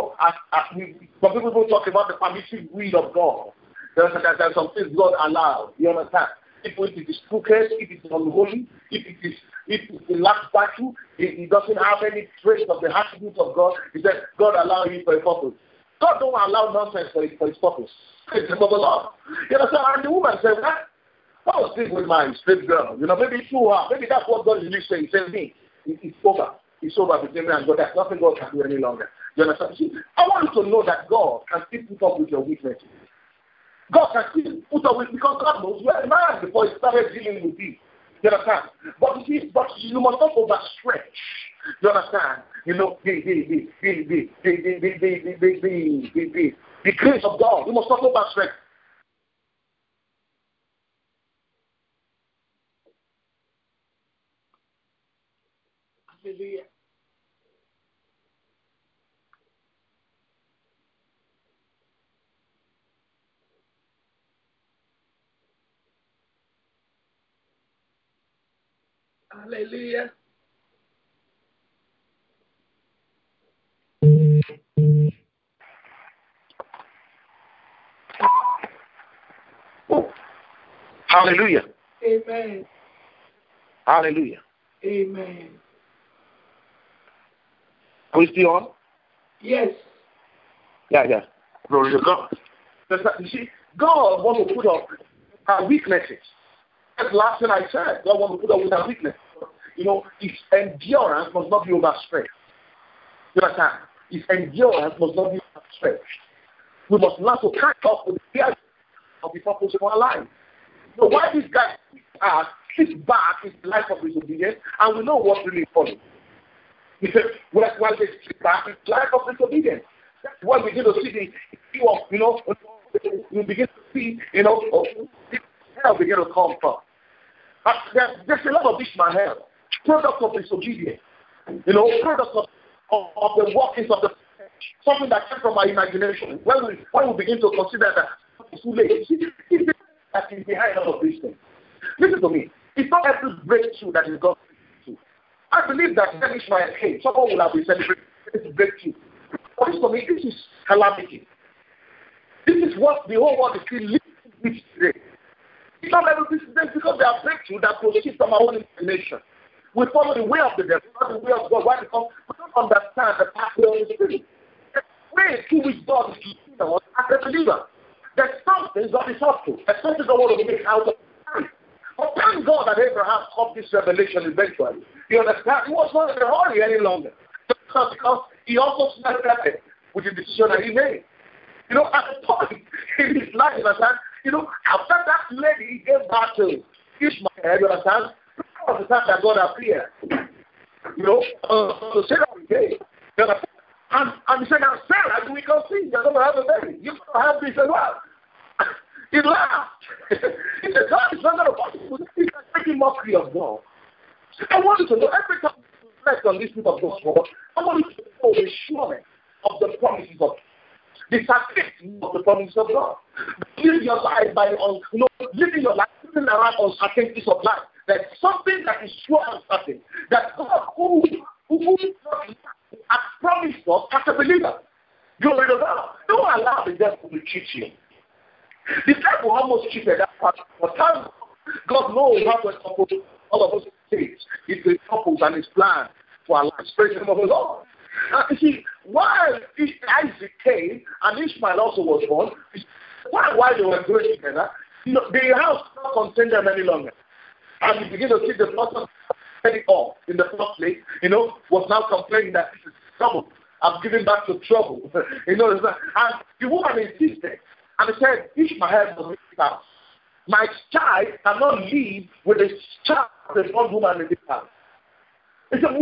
some people talk about the permissive will of God. There's some things God allows. You understand? If it is crooked, if it is unholy, if it lacks virtue, it doesn't have any trace of the attributes of God, he said, God allows it for a purpose. God don't allow nonsense for his purpose. It's the Lord. You understand? And the woman said, what was this with my slave girl? Maybe it's through her. Maybe that's what God is saying. He said, me, it's over. It's over between me and God. There's nothing God can do any longer. You understand? See, I want you to know that God can still put up with your weaknesses. God can still put up with, because God knows you are a man before he started dealing with you. You understand? But you must not overstretch. You understand? The grace of God. You must not overstretch. Hallelujah. Hallelujah. Oh. Hallelujah. Amen. Hallelujah. Amen. Are we still on? Yes. Yeah. Glory to God. You see, God wants to put up our weaknesses. That's the last thing I said. God wants to put up with our weaknesses. His endurance must not be overstretched. You understand? His endurance must not be overstretched. We must learn to catch up with the fear of the purpose of our life. Why these guys sit back in the life of disobedience, and we know what really follows. He said, while they sit back in the life of disobedience. That's why we begin to see the issue of, we begin to see, hell begin to come from. There's a lot of Ishmael, product of disobedience, product of the workings of the something that came from our imagination. When we begin to consider that it's too late, it's that is behind all of these things. Listen to me. It's not every breakthrough that is God's breakthrough. I believe that when Ishmael came, someone will have been celebrating this breakthrough. But listen to me, this is calamity. This is what the whole world is still living with today. It's not every business because they are breakthrough that proceeds from our own imagination. We follow the way of the devil, not the way of God. Why? Because we don't understand the pathway of the Spirit. The way through which God is leading us as a believer. There's something God is up to. There's something God wants to make out of it. But thank God that Abraham got this revelation eventually. You understand? He was not in a hurry any longer. Because he also started with the decision that he made. At a point in his life, you understand? After that lady gave birth to Ishmael, you understand? That was the time that God appeared. To Sarah again. And he said, now Sarah, we can see you're going to have a baby. You're going to have this as well. He laughed. He said, God is not going to possible. He's making mockery of God. I want you to know, every time you reflect on this book of God's word, I want you to know the assurance of the promises of God. the certainty of the promise of God. Living your life by living your life living around uncertainties of life. There's something that is sure and certain. That God who has promised us as a believer. Glory to God. Don't allow the devil to cheat you. The devil almost cheated that part. But God knows how to accomplish all of those things. It's his purpose and his plan for our lives. Praise the name of the Lord. You see, while Isaac came and Ishmael also was born, while they were growing together, the house did not contain them any longer. And you begin to see the person heading off in the first place, was now complaining that this is trouble. I'm giving back to trouble. And the woman insisted. And he said, Ishmael was in this house. My child cannot live with a child of the one woman in this house. He said,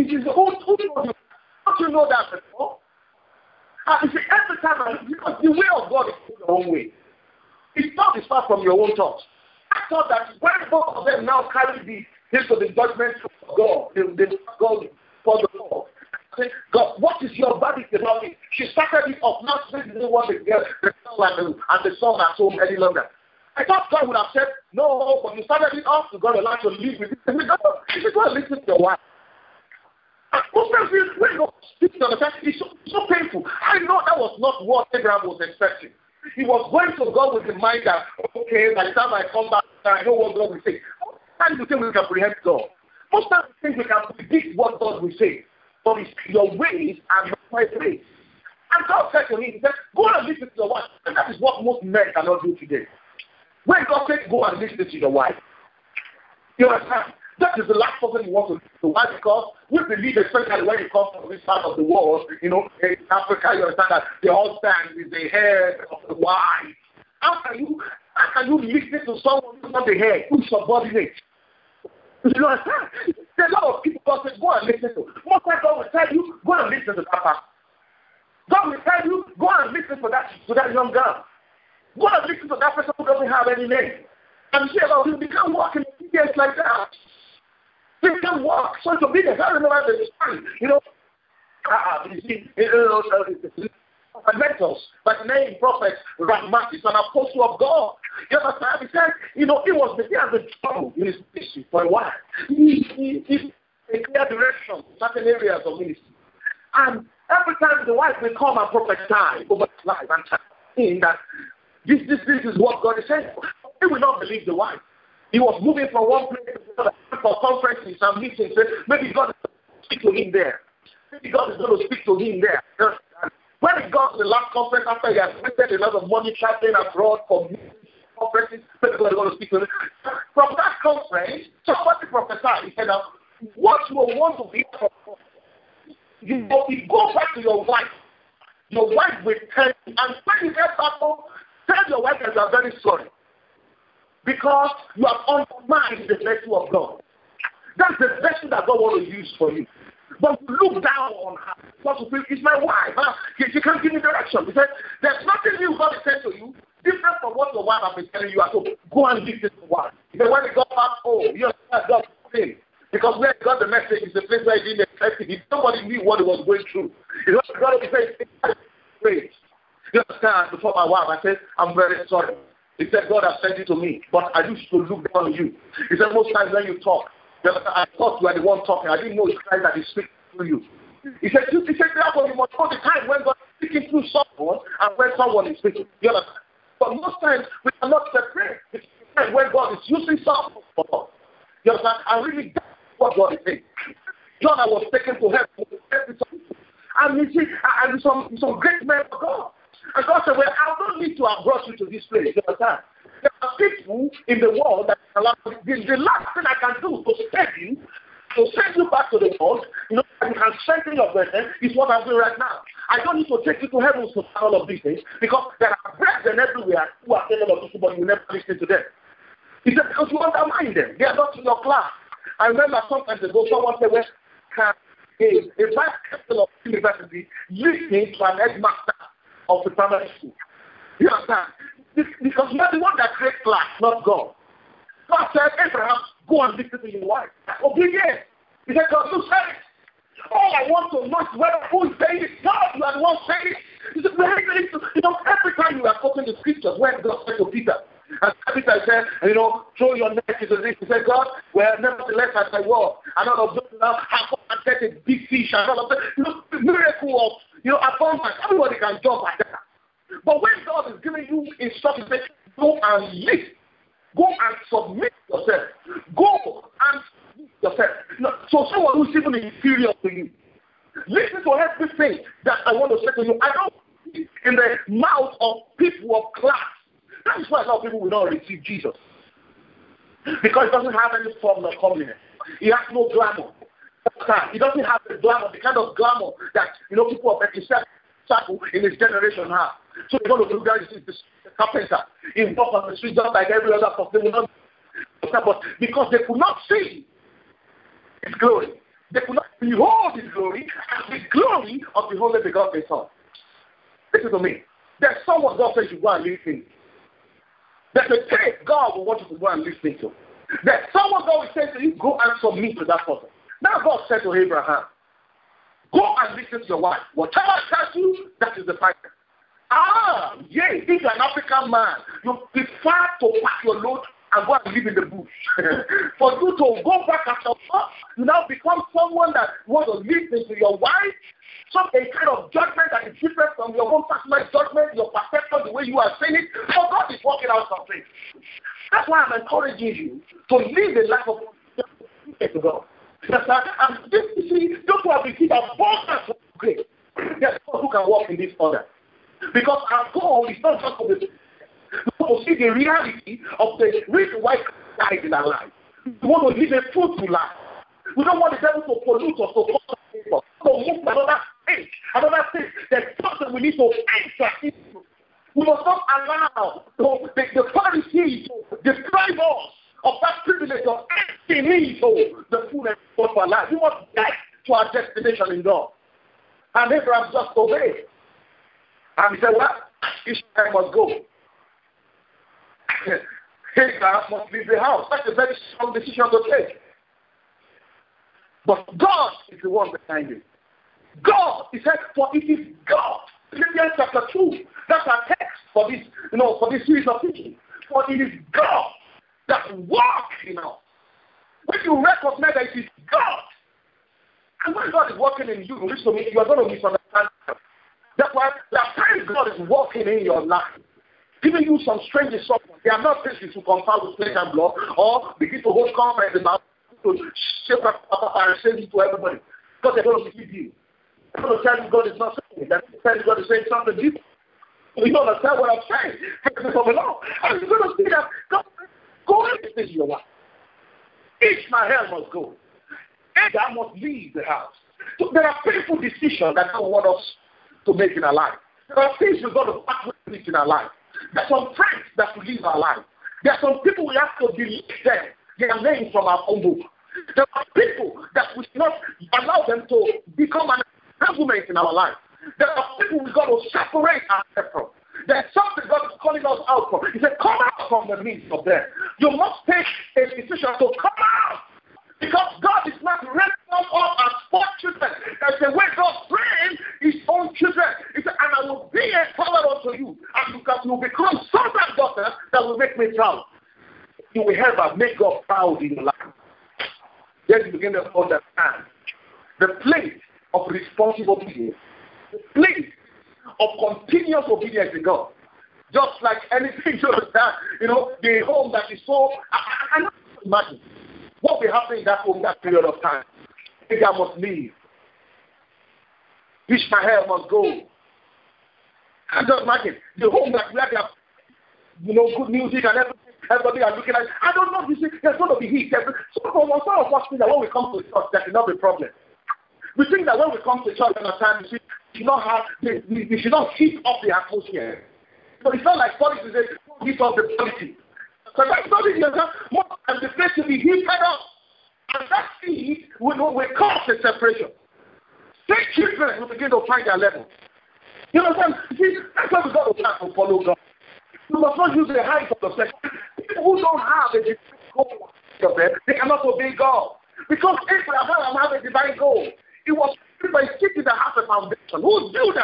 don't you know that before? And you see, every time, because the way of God is your own way. His thought is far from your own thoughts. I thought that when both of them now carry the judgment of God, they go for the Lord. God, what is your verdict about it? She started it off, not saying they want the girl, the son and the son at home any longer. I thought God would have said, no, but you started it off, you got a lot to live with it. You should go and listen to your wife. And most times when you speak to the person, it's so painful. I know that was not what Abraham was expecting. He was going to God with the mind that, okay, by the time I come back, I know what God will say. Most times we think we can prehend God. Most times we think we can predict what God will say. But it's your ways and not my ways. And God said to me, he said, go and listen to your wife. And that is what most men cannot do today. When God said, go and listen to your wife, you understand? That is the last person you want to listen to. Why? Because we believe, especially when you come from this part of the world, in Africa, you understand that the husband is the head of the wife. How can you listen to someone who's not the head, who's subordinate? You understand? There are a lot of people God says, go and listen to. Most times God will tell you, go and listen to that person. God will tell you, go and listen to that young girl. Go and listen to that person who doesn't have any name. And you say about him, they can't walk in obedience like that. They can't walk. So to be the I remember the story, mentors, by the name Prophet Rahmat is an apostle of God. You understand? He said, he was the trouble in his ministry for a while. He a clear direction in certain areas of ministry. And every time the wife will come and prophesy over his life and saying that this is what God is saying, he will not believe the wife. He was moving from one place to another for conferences and meetings. Maybe God is going to speak to him there. Maybe God is going to speak to him there. When he got to the last conference, after he had spent a lot of money traveling abroad for conferences, maybe God is going to speak to him. From that conference, somebody prophesied. He said, what you want to be from God, you go back to your wife. Your wife will tell you. And when you get back home, tell your wife that you are very sorry. Because you have undermined the vessel of God. That's the vessel that God wants to use for you. But you look down on her because you feel, it's my wife. She can't give me direction. He said, there's nothing new God is saying to you, different from what your wife has been telling you at home. Go and listen to one. He said, when he got back home, you understand God's thing. Because where he got the message is the place where he didn't expect it. If somebody knew what he was going through, he was going to say, praise. You understand? Before my wife, I said, I'm very sorry. He said, God has sent it to me, but I used to look down on you. He said, most times when you talk, I thought you were the one talking. I didn't know it's Christ that is speaking through you. He said, therefore, you must know the time when God is speaking through someone and when someone is speaking. You understand? But most times, we cannot separate the time when God is using someone for us. You understand? And really, that's what God is saying. John, I was taken to heaven. And you see, and some great men of God. And God said, well, I don't need to have brought you to this place. You understand? There are people in the world that allow the last thing I can do to save you, to send you back to the world, and you can strengthen your brethren, is what I'm doing right now. I don't need to take you to heaven to all of these things, because there are brethren everywhere who are telling of this, but you never listen to them. He said, because you undermine them. They are not in your class. I remember sometimes ago, someone said, well, can a vice chancellor of university listen to an headmaster of the primary school? You understand? Because you are the one that creates class, not God. God said, Abraham, go and listen to your wife. Obedience. He said, God, you said it. All I want to know is whether who is saying it. God, you are the one saying it. He said, every time you are quoting the scriptures, when God said to Peter, and Peter said, throw your net into this. He said, God, well, nevertheless, as I walk, and all of those now have come and get a big fish, and all of that. The miracle of, abundance. Everybody can jump at that. But when God is giving you instructions, go and live. Go and submit yourself. Go and submit yourself. So someone who's even inferior to you, listen to everything that I want to say to you. I don't speak in the mouth of people of class. That is why a lot of people will not receive Jesus. Because he doesn't have any form of comeliness. He has no glamour. He doesn't have the glamour, the kind of glamour that people of circle in his generation have. So they're going to do that. This carpenter. He walks on the street just like every other person. But because they could not see his glory, they could not behold his glory and the glory of the only begotten Son. Listen to me. There's someone God says you go and listen. There's a tape God will want you to go and listen to. There's someone God will say to you, go and submit to that person. Now God said to Abraham, go and listen to your wife. Whatever I tell you, that is the fight. If you're an African man, you prefer to pack your load and go and live in the bush. For you to go back after work, you now become someone that wants to listen to your wife, some kind of judgment that is different from your own personal judgment, your perception, the way you are saying it. So God is working out something. That's why I'm encouraging you to live a life of to God. And this, you see, those who have received abundance of grace, there's those who can walk in this order. Because our goal is not just to see the reality of the reason why Christ died in our life. We want to live a fruitful life. We don't want the devil to pollute us, to cause us, to move to another stage. There's something we need to enter into. We must not allow the Pharisees to deprive us of that privilege of entering into the fullness of our life. We must get to our destination in God. And Abraham just obeyed. And he said, well, Ishmael must go. Hagar must leave the house. That's a very strong decision to take. But God is the one behind it. God, he said, for it is God. Philippians chapter 2. That's our text for this, for this series of teaching. For it is God that works in us. When you recognize that it is God, and when God is working in you, listen to me, you are going to misunderstand. That's why the time God is working in your life, giving you some strange instructions. They are not things to compare with flesh and blood or begin to hold conference about to shake up and say it to everybody. Because they're going to deceive you. They're going to tell you God is not saying it. They're going to tell you God is saying something different. You don't understand what I'm saying. And you're going to see that God go into this your life. Ishmael must go. Hagar must leave the house. So there are painful decisions that God wants us to make in our life. There are things we've got to pass with in our life. There are some friends that will leave our life. There are some people we have to delete them, their names from our own book. There are people that we should not allow them to become an argument in our life. There are people we've got to separate ourselves from. There's something God is calling us out from. He said, come out from the midst of them. You must take a decision to come out. Because God is not raising us up as poor children. That's the way God trained his own children. He said, and I will be a father unto you. And you will become sons and daughters that will make me proud. You will ever make God proud in your life. Then you begin to understand the place of responsible obedience. The place of continuous obedience to God. Just like anything to understand, the home that is so, I don't imagine what will happen in that home that period of time. Hagar must leave. Ishmael must go. And just imagine the home that where they have, good music and everything. Everybody are looking at. I don't know. You see, there's going to be heat. Some of us think that when we come to church, that will not be a problem. We think that when we come to church, understand, we should not have, we should not heat up the atmosphere. So it's not like politics, they don't heat up the politics. So that's not it. More than the place to be heated up. And that heat will cause a separation. State children will begin to find their level. You understand? See, that's why we got to start to follow God. You must not use the height of the flesh. People who don't have a divine goal of them, they cannot obey God. Because Abraham had a divine goal. It was by sitting the house of foundation. Who built that? And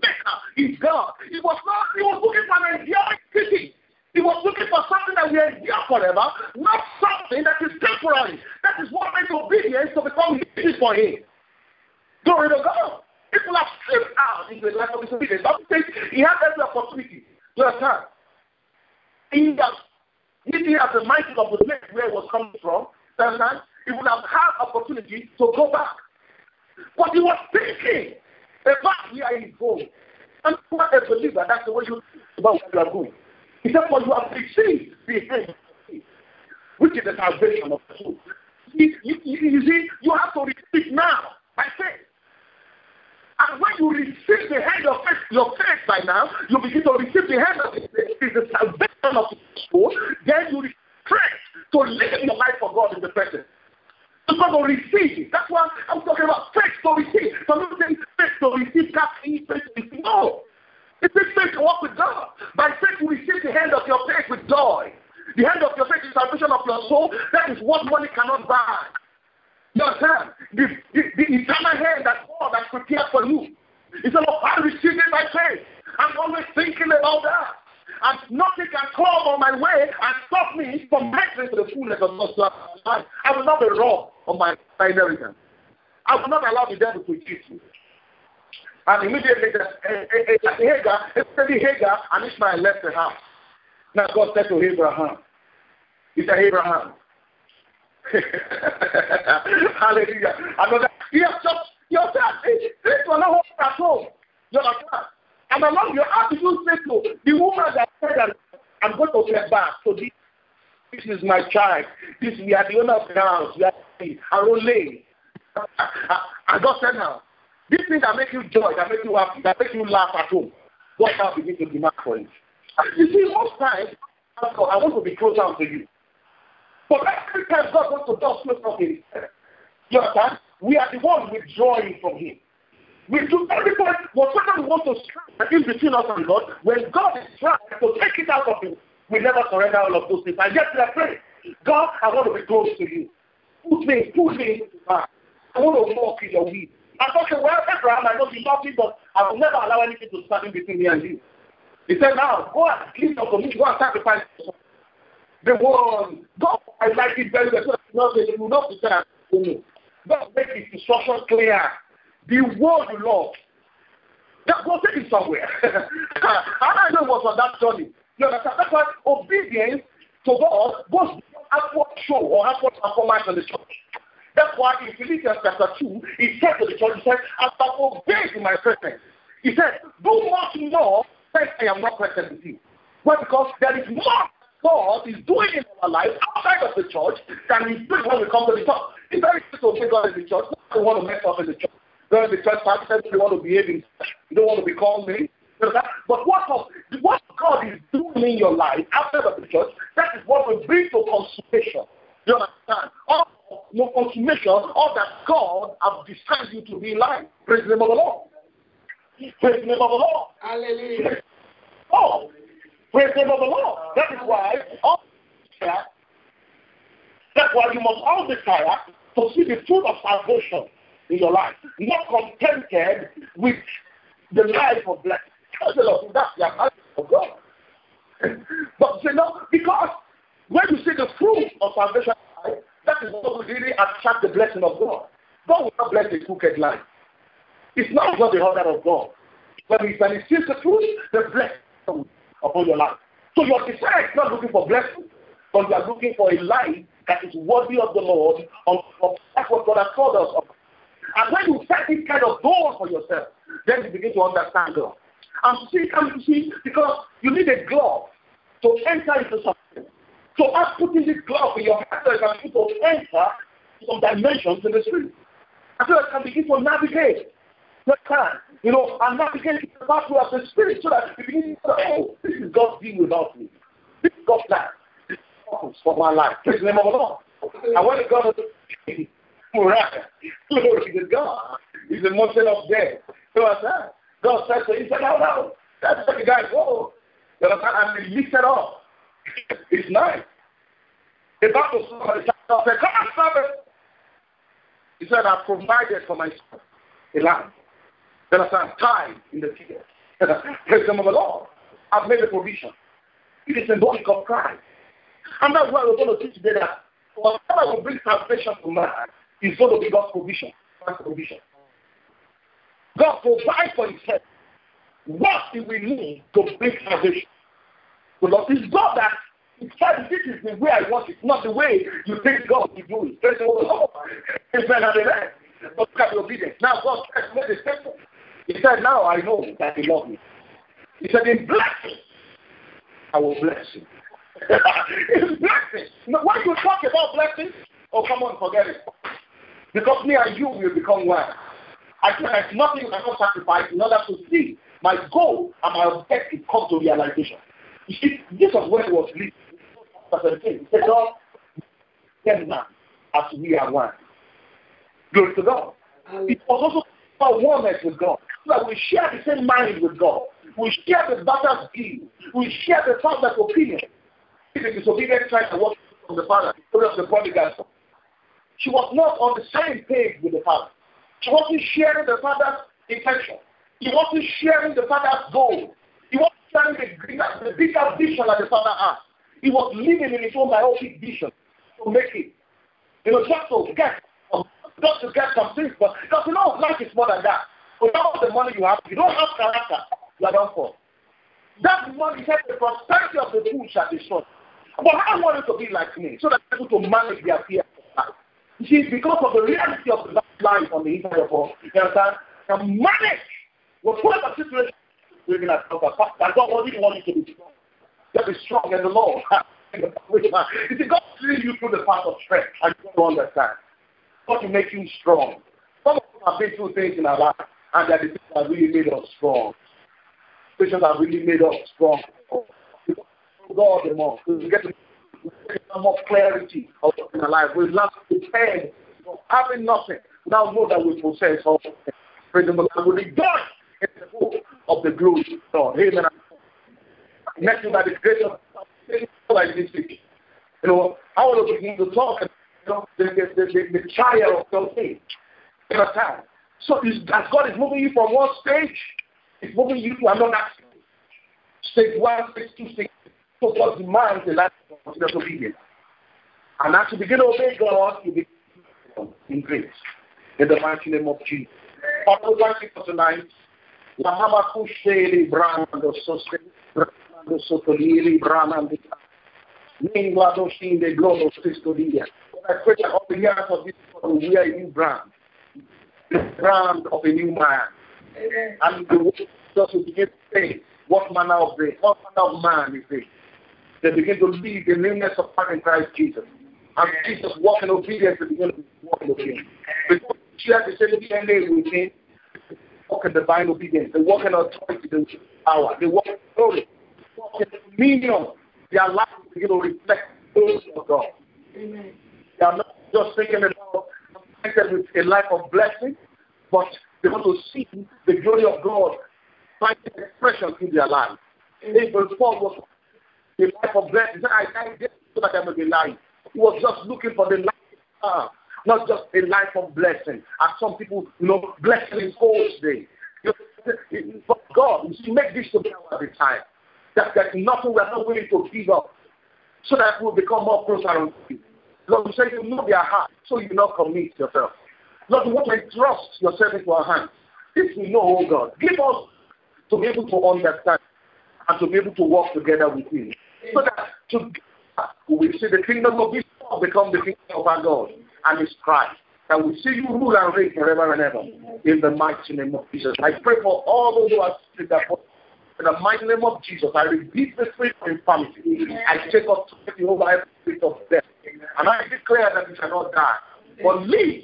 maker is God. He was looking for an enduring city. He was looking for something that will endure forever, not something that is temporary. That is what makes obedience to become easy for him. Glory to God. People have slipped out in the life of disobedience. Bible says he had every opportunity to attack. He has the mindset of the place where it was coming from. Sometimes he would have had opportunity to go back. But he was thinking about where he's going. And for a believer, that's the way you think about where you are going. He said, for you have received the hand, which is the salvation of the soul. You see, you have to receive now by faith. And when you receive the hand of faith, your faith by now, you begin to receive the hand of faith, is the salvation of the soul, then you receive strength to live your life for God in the present. You're going to receive it. That's why I'm talking about faith to receive. Some people say faith to receive, faith to receive. No. It takes faith to walk with God. By faith, you receive the hand of your faith with joy. The hand of your faith is salvation of your soul. That is what money cannot buy. You understand? The eternal hand that God has prepared for you. He said, I received it by faith. I'm always thinking about that. And nothing can come on my way and stop me from entering to the fullness of God's life. I will not be robbed of my inheritance. I will not allow the devil to cheat me. And immediately, Hagar and Ishmael left the house. Now God said to Abraham, he said, Abraham, hallelujah. Your dad, this will not hold at home. You understand? And along your how did you say to the woman that said that I'm going to get back. So this is my child. We are the owner of the house. We are our own lady. And God said now, this thing that makes you joy, that makes you happy, that makes you laugh at home, God now begins to demand for it. You see, most times, I want to be closer to you. But every time God wants to just close up in himself, you understand? We are the ones withdrawing from him. We do every time, whatever we want to strike in between us and God, when God is trying to take it out of him, we never surrender all of those things. And yet we are praying, God, I want to be close to you. Put me into that. I want to walk in your will. I'm talking, well, Abraham, I know you love me, but I will never allow anything to stand in between me and you. He said, now, go and give up for me, go and sacrifice the one. God, I like it very well. You will not be there. God, make his instruction clear. The word you love. That go take it somewhere. I know what's on that journey. You understand? That's why obedience to God goes outward show or outward performance in the church. That's why in Philippians chapter 2, he said to the church, he said, as I obey in my presence, he said, do much more than I am not present with you. Why? Because there is more God is doing in our life outside of the church than he's doing when we come to the church. It's very easy to obey God in the church. You don't want to mess up in the church. When the church pastor, you want to behave in church. You don't want to be called me. But what God is doing in your life outside of the church, that is what will bring to consummation. You understand? No consummation of that God has designed you to be like. Praise the name of the Lord. Praise the name of the Lord. Hallelujah. Oh, praise the name of the Lord. That is why you must all desire to see the fruit of salvation in your life. Not contented with the life of blessing. That's the life of God. But you know, because when you see the fruit of salvation, that is what will really attract the blessing of God. God will not bless a crooked life. It's not just the order of God. When he sees the fruit, the blessing upon your life. So your desire is not looking for blessing, but you are looking for a life that is worthy of the Lord. That's what God has called us. And when you set this kind of goal for yourself, then you begin to understand God. And see, because you need a glove to enter into something. So as putting this glove in your hand, you can begin to enter some dimensions in the spirit. And so you can begin to navigate. You can, and navigate the pathway of the spirit so that you begin to say, oh, this is God's deal without me. This is God's plan. This is purpose for my life. Praise the name of the Lord. And when God is glory to God, he's the motion of death. So I said, God said to him, he said, no, that's what the guy goes. And he lifted up. It's nice. The Bible said, come on, servant. He said, I provided for myself a lamb. You understand? Time in the tears. Praise the name of the Lord. I've made a provision. It is symbolic of Christ. And that's why we're going to see today that whatever will bring salvation to man is going to be God's provision. God's provision. God provides for himself what he will need to bring salvation. Because it's God that this is the way I want it, not the way you think God will do it. Praise the Lord. Amen and amen. But look at the obedience. Now God made a statement. He said, now I know that he loves me. He said, in blessing, I will bless you. It's blessing. Now, when you talk about blessings, oh, come on, forget it. Because me and you will become one. I think there's nothing you cannot sacrifice in order to see my goal and my objective come to realization. You see, this was when it was leading. He said, God, get man as we are one. Glory to God. It was also about oneness with God. So that we share the same mind with God. We share the battle view. We share the father's opinion. The disobedient child that walked from the father, story of the prodigal son. She was not on the same page with the father. She wasn't sharing the father's intention. He wasn't sharing the father's goal. He wasn't sharing the bigger vision that the father had. He was living in his own myopic vision to make it. Just to get some things. But because life is more than that. Without the money you have, you don't have character, you are done for. That money said the prosperity of the food shall be short. But I want it to be like me, so that people to manage their fear. You see, because of the reality of the life on the inside of us, you understand? Can manage whatever situation we're living at. That God really wants you to be strong. To be strong in the Lord. You see, God leads you through the path of strength, and you don't understand. God will make you strong. Some of us have been through things in our life, and that the things that really made us strong. Situations that really made us strong. God, the more we get more clarity of in our life. We learn to depend on having nothing. Now know that we possess all. Praise the Lord. We rejoice in the hope of the glory of God. Amen. Next to that is great like this week. I want to begin to talk the trial of your faith. Time. So as God is moving you from one stage, it's moving you to another stage. Stage 1, stage 2, stage 3. So God demands a life of continuous obedience. And as you begin to obey God, you begin in grace. In the mighty name of Jesus. Father, thank you for tonight. I pray that all the years of this people will wear a new brand. The brand of a new man. And the world just will begin to say, what manner of man is this? They begin to live the newness of life in Christ Jesus. And Jesus walk in obedience to begin to walk in obedience. Because share the same DNA with him, they walk in divine obedience. They walk in authority, they walk in power. They walk in glory. They walk in dominion. Their life will begin to reflect the glory of God. Amen. They are not just thinking about with a life of blessing, but they want to see the glory of God finding expression in their life. Abel Paul was a life of blessing. I did so that I may be life. He was just looking for the life, not just a life of blessing. As some people, blessing in Cole's day. But God, you see, make this to be our desire. That there's nothing we're not willing to give up, so that we'll become more closer to you. Lord, you say you know their heart, so you not commit yourself. Lord, we want to entrust yourself into our hands. This we know, oh God. Give us to be able to understand and to be able to work together with you. So that we will see the kingdom of this world become the kingdom of our God and his Christ. And we see you rule and reign forever and ever. In the mighty name of Jesus. I pray for all those who are sick that in the mighty name of Jesus, I rebuke the spirit of infirmity. I take authority over every spirit of death. And I declare that you shall not die. But live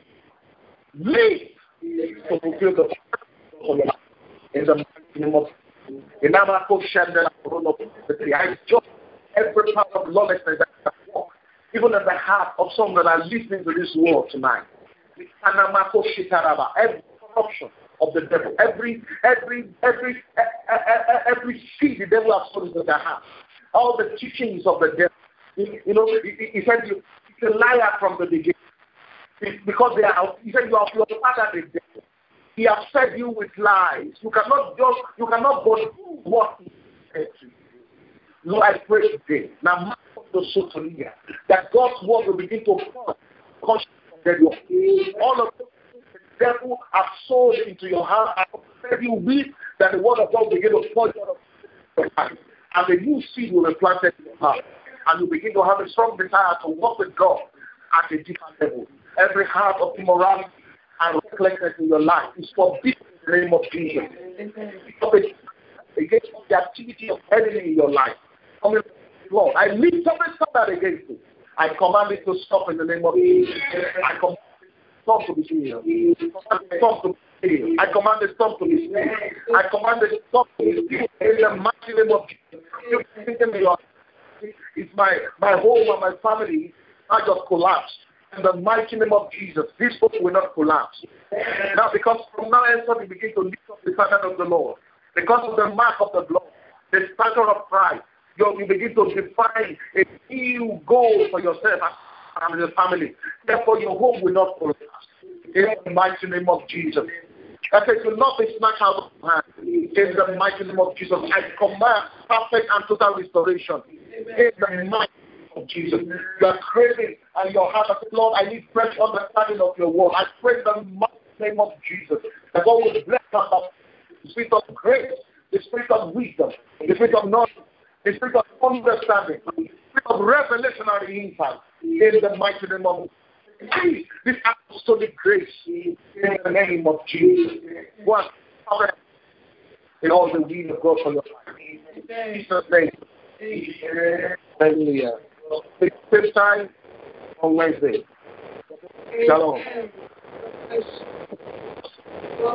to fulfill the purpose of your life. In the mighty name of Jesus. I judge every part of lawlessness that has walked, even in the heart of some that are listening to this word tonight. Every corruption of the devil, every seed the devil has put into their heart, all the teachings of the devil. He said it's a liar from the beginning. Because he said you are your father the devil. He has fed you with lies. You cannot but do what he said to you. Lord, I pray today, now that God's word will begin to come. All of the devil have sold into your heart. I pray you will that the word of God will begin to pour out of your life. And the new seed will be planted in your heart. And you begin to have a strong desire to walk with God at a different level. Every heart of immorality and recklessness in your life is forbidden in the name of Jesus. Against the activity of enemy in your life. Lord, I lift up a standard against it. I command it to stop in the name of Jesus. I command the storm to be healed. I command the storm to be healed. I command the storm to be healed in the mighty name of Jesus. It's my home and my family. I just collapsed. In the mighty name of Jesus, this book will not collapse. Now, because from now on, we begin to lift up the standard of the Lord. Because of the mark of the blood, the standard of Christ, you begin to define a new goal for yourself and your family. Therefore, your home will not collapse. In the mighty name of Jesus. I said, will not be snatched out of hand. In the mighty name of Jesus, I command perfect and total restoration. In the mighty of Jesus. You are craving and your heart says, Lord, I need fresh understanding of your word. I pray in the mighty name of Jesus that God will bless us, the spirit of grace, the spirit of wisdom, the spirit of knowledge, the spirit of understanding, the spirit of revolutionary insight in the mighty name of Jesus. This apostolic grace in the name of Jesus. One, in all the will of God for your life. In Jesus' name. Hallelujah. Same time on Wednesday. Shalom.